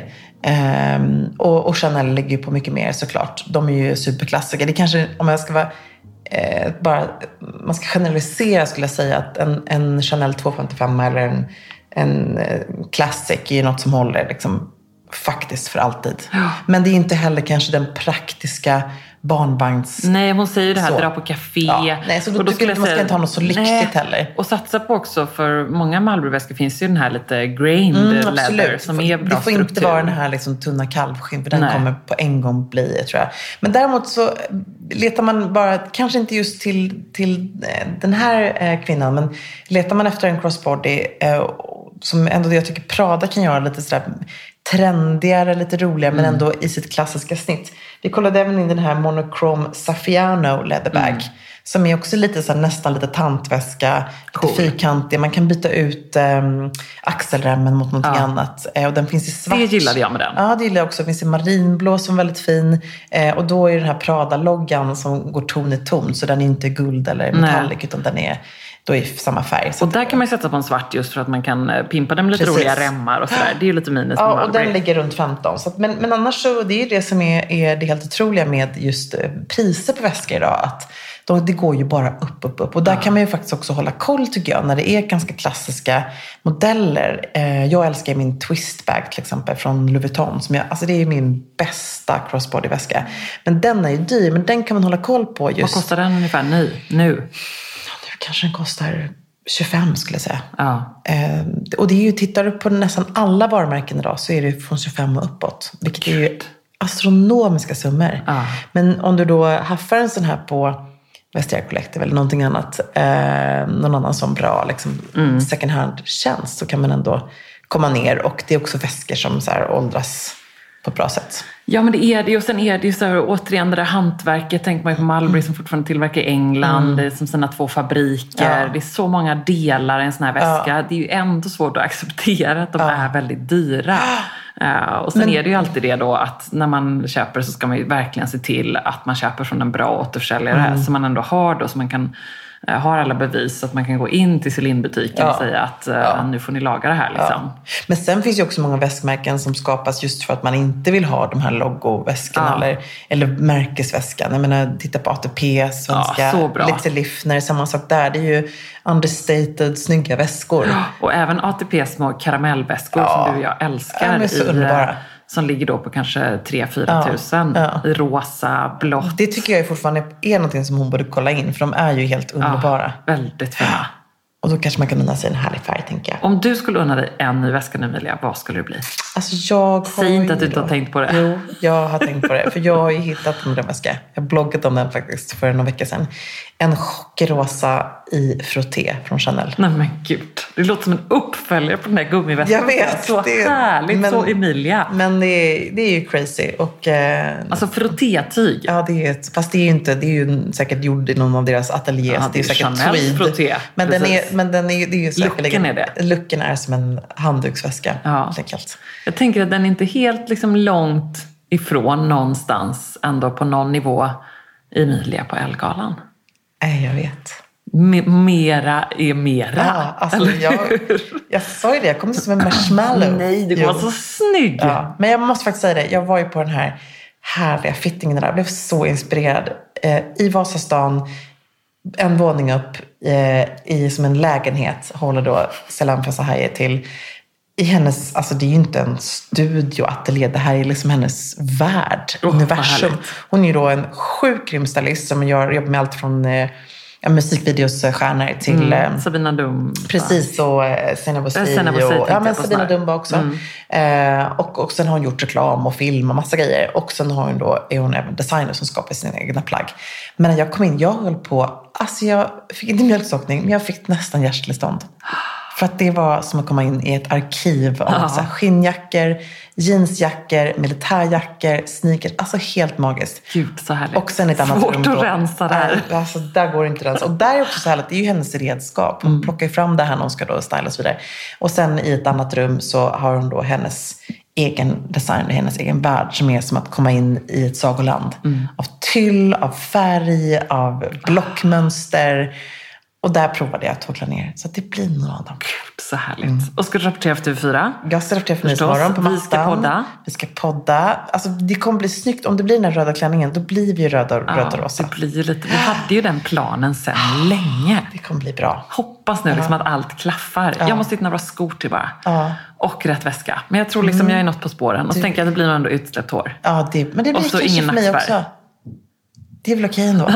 Um, och, och Chanel ligger ju på mycket mer såklart. De är ju superklassiker. Det kanske, om jag ska vara eh, bara, man ska generalisera skulle jag säga att en, en Chanel tvåhundrafemtiofem eller en, en eh, classic är ju något som håller liksom faktiskt för alltid. Ja. Men det är inte heller kanske den praktiska barnvagns... Nej, hon säger det här, så. dra på café. Ja. Nej, så då, och då tycker jag man ska inte ha något så lyxigt nej. heller. Och satsa på också, för många Mulberry-väskor finns ju den här lite grained mm, leather som är bra struktur. Det får inte vara den här liksom tunna kalvskinn, för den nej. kommer på en gång bli, tror jag. Men däremot så letar man bara, kanske inte just till, till den här eh, kvinnan, men letar man efter en crossbody eh, som ändå jag tycker Prada kan göra lite sådär trendigare, lite roligare, mm. men ändå i sitt klassiska snitt. Vi kollade även in den här Monochrome Saffiano leatherbag mm. som är också lite så här, nästan lite tantväska, cool. lite fyrkantig. Man kan byta ut um, axelremmen mot någonting ja. annat. Eh, och den finns i svart. Det gillade jag med den. Ja, det gillade jag också. Det finns i marinblå som är väldigt fin. Eh, och då är den här Prada-loggan som går ton i ton. Så den är inte guld eller metallic, utan den är då i samma färg. Så och där kan man ju sätta på en svart just för att man kan pimpa den med lite Precis. roliga remmar och sådär. Det är ju lite minus med Ja, Mulberry. och den ligger runt femton. Så att, men, men annars så, det är det som är, är det helt otroliga med just priser på väskor idag. Att då, det går ju bara upp, upp, upp. Och där ja. kan man ju faktiskt också hålla koll, tycker jag, när det är ganska klassiska modeller. Eh, jag älskar min twistbag till exempel från Louis Vuitton. Som jag, alltså det är min bästa crossbody-väska. Men den är ju dyr, men den kan man hålla koll på just. Vad kostar den ungefär nu? nu? Kanske den kostar tjugofem skulle jag säga. Ja. Eh, och det är ju, tittar du på nästan alla varumärken idag så är det från tjugofem och uppåt. Vilket är ju astronomiska summor. Ja. Men om du då haffar en sån här på Vestiaire Collective eller någonting annat, eh, någon annan som bra liksom, mm. second hand-tjänst, så kan man ändå komma ner. Och det är också väskor som så här åldras på ett bra sätt. Ja, men det är det. Och sen är det ju så här, återigen det där hantverket. Tänk man ju på Mulberry som fortfarande tillverkar i England. Mm. Det är som sina två fabriker. Ja. Det är så många delar i en sån här väska. Ja. Det är ju ändå svårt att acceptera att de ja. är väldigt dyra. Uh, och sen men, är det ju alltid det då att när man köper så ska man ju verkligen se till att man köper från en bra återförsäljare. Mm. Som man ändå har då, så man kan har alla bevis så att man kan gå in till Celine-butiken ja. och säga att uh, ja. nu får ni laga det här. Liksom. Ja. Men sen finns ju också många väskmärken som skapas just för att man inte vill ha de här logoväskorna ja. eller, eller märkesväskan. Jag menar, titta på A T P, svenska, ja, lite Liffner, samma sak där. Det är ju understated, snygga väskor. Ja. Och även A T P små karamellväskor ja. som du och jag älskar. Ja, men så underbara. Som ligger då på kanske tre till fyra tusen ja, ja. i rosa, blått. Det tycker jag fortfarande är någonting som hon borde kolla in. För de är ju helt underbara. Ja, väldigt fina. Och då kanske man kan unna sig en härlig färg, tänker jag. Om du skulle unna dig en ny väska nu, Emilia, vad skulle det bli? Alltså jag Säg inte att du inte har tänkt på det. Jo, jag har tänkt på det. För jag har ju hittat en drömväska. Jag har bloggat om den faktiskt för några veckor sedan. En chockrosa i frotté från Chanel. Nej men gud. Det låter som en uppföljare på den där gummiväskan. Jag vet. Så det är, härligt, men, så Emilia. Men det är, det är ju crazy. Och, eh, alltså frottétyg. Ja, det är, fast det är ju inte, det är ju säkert gjord i någon av deras ateljéer. Ja, det är säkert Chanel frotté. Men den är, men den är, det är ju Looken är det. Looken är som en handduksväska. Ja. Enkelt. Jag tänker att den är inte helt liksom långt ifrån någonstans ändå på någon nivå Emilia på Ellegalan. Nej, jag vet. M- mera är mera. Ja, alltså jag, jag sa ju det, jag kom som en marshmallow. Nej, du var så snygg. Ja, men jag måste faktiskt säga det, jag var ju på den här härliga fittingen där. Jag blev så inspirerad. Eh, I Vasastan, en våning upp eh, i som en lägenhet håller då Selam Fasahaye till. I hennes, alltså det är ju inte en studioateljé, det här är liksom hennes värld, oh, universum. Hon är ju då en sjuk grym stylist som gör, jobbar med allt från eh, ja, musikvideosstjärnor till mm, Sabina Dumba. Precis, och eh, Sena Bossi och ja, men Sabina Dumba också. Mm. Eh, och, och sen har hon gjort reklam och film och massa grejer. Och sen har hon då, är hon även designer som skapar sina egna plagg. Men när jag kom in, jag höll på, alltså jag fick inte mjölkstockning, men jag fick nästan hjärtstillestånd. För att det var som att komma in i ett arkiv av så här, skinnjackor, jeansjackor, militärjackor, sneakers. Alltså helt magiskt. Gud, så härligt. Och sen ett annat svårt rum då. Att rensa där. Äh, alltså där går det inte att rensa. Och där är också så härligt, det är ju hennes redskap. Hon mm. plockar ju fram det här när hon ska då styla och så vidare. Och sen i ett annat rum så har hon då hennes egen design, hennes egen värld som är som att komma in i ett sagoland. Mm. Av tyll, av färg, av blockmönster. Och där provade jag att hålla ner. Så att det blir nog av dem. Gud, så härligt. Mm. Och ska du rapportera för T V fyra? Jag ska rapportera för Nyhetsmorgon på mattan. Vi ska podda. Vi ska podda. Alltså det kommer bli snyggt. Om det blir den här röda klänningen, då blir vi ju röda, ja, röda och rosa. Det blir lite, vi hade ju den planen sedan länge. Det kommer bli bra. Hoppas nu ja. liksom att allt klaffar. Ja. Jag måste hitta några skor till bara. Ja. Och rätt väska. Men jag tror liksom mm. jag är något på spåren. Och så du... tänker jag att det blir nog ändå utsläppt hår. Ja, det, men det blir och så kanske ingen för mig också. Det är väl okej ändå?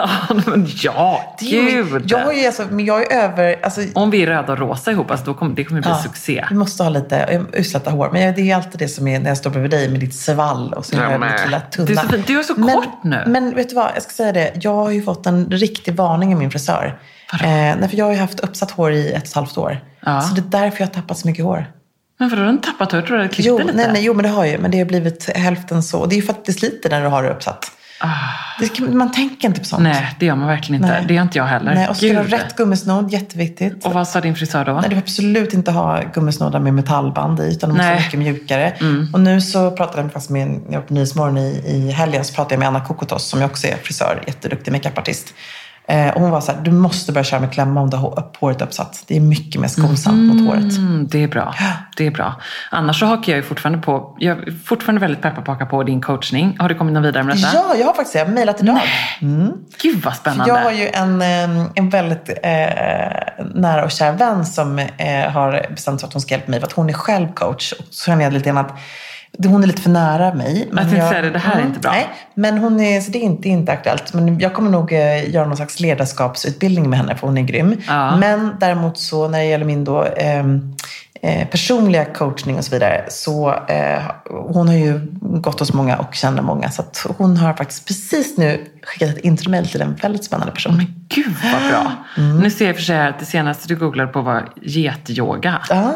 Ja, gud. Jag är, alltså, men jag är över... Alltså, om vi är röda och rosa ihop, alltså, då kommer det kommer bli ja, succé. Vi måste ha lite utsläppta hår. Men det är alltid det som är när jag står bredvid dig med ditt svall. Och så ja, är jag lite tunna. Du är så, du är så men, kort nu. Men vet du vad, jag ska säga det. Jag har ju fått en riktig varning i min frisör. Eh, nej, för jag har ju haft uppsatt hår i ett och ett halvt år. Ja. Så det är därför jag har tappat så mycket hår. Men vadå, har du tappat hår? Jag tror du klippte jo, lite. Nej, nej, jo, men det har ju. Men det har blivit hälften så. Och det är ju för att det sliter när du har det uppsatt. Ah. Det, man tänker inte på sånt. Nej, det gör man verkligen inte. Nej. Det gör inte jag heller. Nej, och så ska du ha rätt gummisnodd, jätteviktigt. Och vad sa din frisör då? Nej, du vill absolut inte ha gummisnoddar med metallband i, utan de måste vara mycket mjukare. Mm. Och nu så pratade jag fast med, jag var på Nyhetsmorgon i, i helgen, så pratade jag med Anna Kokotos som jag också är frisör, jätteduktig makeupartist. Eh, och hon var så här, du måste börja köra med klämma om du har upp, håret uppsatt. Det är mycket mer skonsamt mm, mot håret. Det är bra, det är bra. Annars så hakar jag ju fortfarande på, jag är fortfarande väldigt peppad på att haka på din coachning. Har du kommit någon vidare med detta? Ja, jag har faktiskt, jag har mejlat idag. Mm. Gud vad spännande. Jag har ju en, en väldigt eh, nära och kär vän som eh, har bestämt sig att hon ska hjälpa mig. För att hon är själv coach. Och så känner jag lite grann att hon är lite för nära mig. Men jag tänkte säga det, det här mm, är inte bra. Nej, men hon är, så det är inte, inte aktuellt. Men jag kommer nog eh, göra någon slags ledarskapsutbildning med henne, för hon är grym. Ja. Men däremot så när det gäller min då, eh, eh, personliga coachning och så vidare. Så eh, hon har ju gått hos många och känner många. Så att hon har faktiskt precis nu skickat ett intromail till en väldigt spännande person. Men gud vad bra. Mm. Nu ser jag för sig att det senaste du googlade på var getyoga. Ja.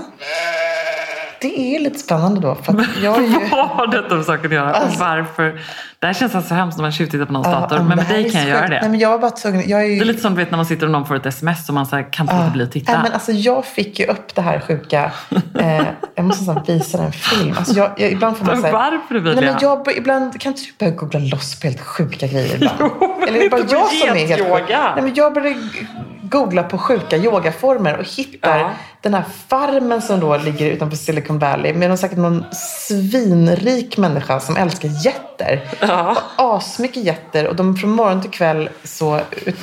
Det är lite spännande då. För att jag är ju... Vad har detta med saker att göra? Alltså... Och varför? Det här känns alltså hemskt när man tjuvtittar på någons uh, dator. Men med dig kan jag göra det. Nej, men jag var bara tvungen, jag är ju... Det är lite som du vet när man sitter och någon får ett sms och man så här, kan inte uh, bli att titta. Nej, men alltså jag fick ju upp det här sjuka. Eh, jag måste så visa en film. Alltså jag, jag, ibland får man säga... Varför vill nej, jag? Men jag ibland kan inte du börja googla loss på helt sjuka grejer ibland? Jo, eller är det bara jag som är helt sjuk? Nej, men jag började googla på sjuka yogaformer och hittar ja. den här farmen som då ligger utanför Silicon Valley med någon, säkert någon svinrik människa som älskar jätter. Ja. Och asmycket jätter och de från morgon till kväll så,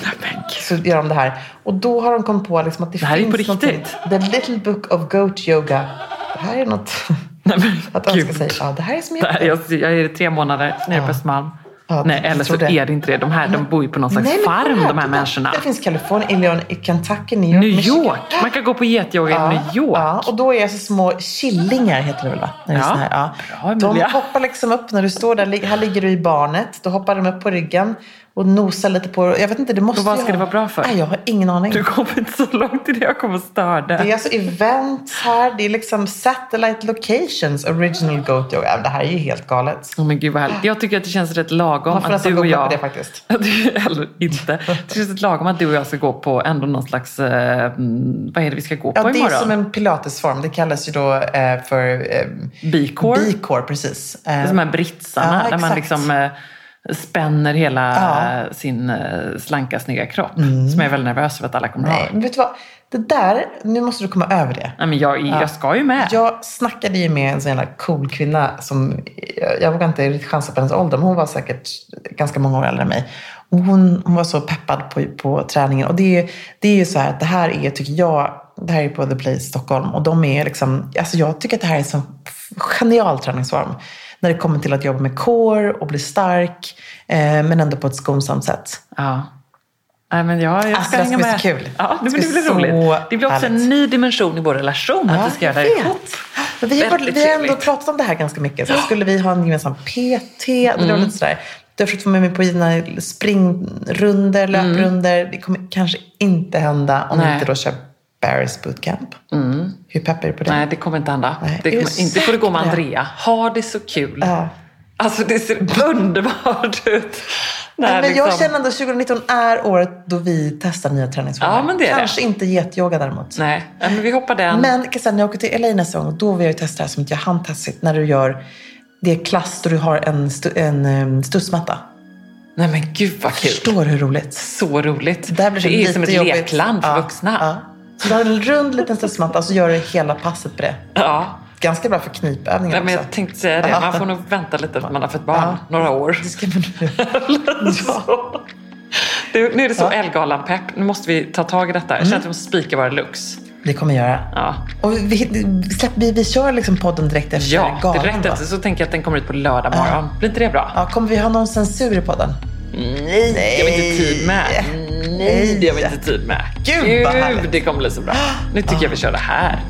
så gör de det här. Och då har de kommit på liksom att det, det här finns är på riktigt. The Little Book of Goat Yoga. Det här är något nej, men, att önska sig. Ja, det här är som jätter. Jag, jag är tre månader nere på Östermalm. Ja, nej, eller så det. Är det inte det. De här, de bor ju på någon slags nej, farm, de här människorna. Det finns Kalifornien, Illinois, Kentucky, New York, New Michigan. York. Man kan gå på getyoga ja, i New York. Ja, och då är det så små killingar, heter det väl va? När det är ja, så här, ja. Bra, de hoppar liksom upp när du står där. Här ligger du i barnet. Då hoppar de upp på ryggen och nosar lite på. Jag vet inte, det måste och vad ska ha... det vara bra för? Nej, jag har ingen aning. Du kommer inte så långt i det, jag kommer att störa det. Det är alltså events här. Det är liksom satellite locations, original goat yoga. Det här är ju helt galet. Oh, men gud vad härligt. Jag tycker att det känns rätt lagom man får att du och jag... det faktiskt. Eller inte. Det känns rätt lagom att du och jag ska gå på ändå någon slags... Eh, vad är det vi ska gå på ja, imorgon? Det är som en pilatesform. Det kallas ju då eh, för... Eh, B-core. B-core, precis. Eh, det är som här britsarna. Ja, där man liksom... Eh, spänner hela ja. sin uh, slanka, snygga kropp. Mm. Som jag är väldigt nervös för att alla kommer Nej, ha. Men vet du vad? Det där, nu måste du komma över det. Nej, men jag, ja. jag ska ju med. Jag snackade ju med en sån jävla cool kvinna som, jag, jag vågar inte riktigt chansa på hennes ålder, men hon var säkert ganska många år äldre än mig. Och hon, hon var så peppad på, på träningen. Och det är, det är ju så här att det här är, tycker jag, det här är på The Place Stockholm. Och de är liksom, alltså jag tycker att det här är en sån genial träningsform. När det kommer till att jobba med core och bli stark. Eh, men ändå på ett skonsamt sätt. Ja. Nej, men jag, jag ska alltså, hänga det med. Så kul. Ja, det, det blir roligt. Det blir också härligt. En ny dimension i vår relation. Ja, att vi ska göra det ihop. Vi har, vi har ändå pratat om det här ganska mycket. Så skulle vi ha en gemensam P T? Mm. Det var lite sådär. Du har försökt få med mig på dina springrunder, löprunder. Mm. Det kommer kanske inte hända om vi inte då kör Barry's bootcamp. Mm. Hur peppar du på det? Nej, det kommer inte hända. Nej, det kommer, inte får du gå med Andrea. Ha det så kul. Ja. Alltså det ser underbart ut. Nej, men liksom... Jag känner ändå att tjugonitton är året då vi testar nya träningsformer. Ja, men det är kanske det. Inte getyoga däremot. Nej, men vi hoppar den. Men när jag åker till L A nästa gång, då vill jag testa det här som inte jag hann testa. När du gör det klass då du har en, stu, en studsmatta. Nej men gud vad kul. Förstår hur roligt. Så roligt. Det, blir det är som ett jobbigt. lekland för ja, vuxna. Ja. Så du har en rund liten studsmatta och så gör du hela passet på det. Ja. Ganska bra för knipövningar. Nej, men jag tänkte säga det. Man får nog vänta lite för man har fått barn. Ja. Några år. Det ska man ja. det, Nu är det så ja. Elgalan-pepp. Nu måste vi ta tag i detta. Jag känner att vi måste spika våra lux. Det kommer jag göra. Ja. Och vi, vi, vi kör liksom podden direkt efter ja, galan. Direkt efter så tänker jag att den kommer ut på lördag morgon. Ja. Blir inte det bra? Ja, kommer vi ha någon censur i podden? Nej, det har vi inte tid med. Nej, det har vi inte tid med. Gud, Gud vad härligt. Det kommer bli så bra. Nu tycker ja. jag vi kör det här.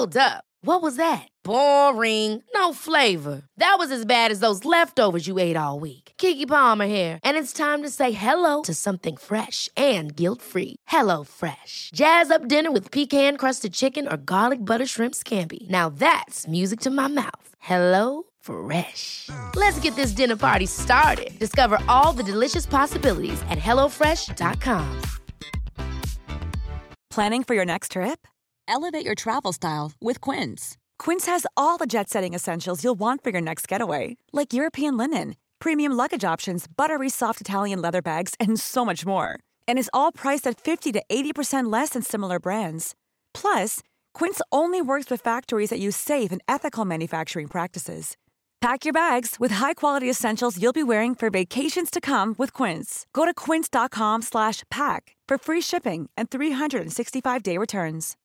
Hold up. What was that? Boring. No flavor. That was as bad as those leftovers you ate all week. Keke Palmer here, and it's time to say hello to something fresh and guilt-free. Hello Fresh. Jazz up dinner with pecan-crusted chicken or garlic butter shrimp scampi. Now that's music to my mouth. Hello Fresh. Let's get this dinner party started. Discover all the delicious possibilities at hello fresh dot com. Planning for your next trip? Elevate your travel style with Quince. Quince has all the jet-setting essentials you'll want for your next getaway, like European linen, premium luggage options, buttery soft Italian leather bags, and so much more. And is all priced at fifty to eighty percent less than similar brands. Plus, Quince only works with factories that use safe and ethical manufacturing practices. Pack your bags with high-quality essentials you'll be wearing for vacations to come with Quince. Go to quince dot com slash pack for free shipping and three sixty-five day returns.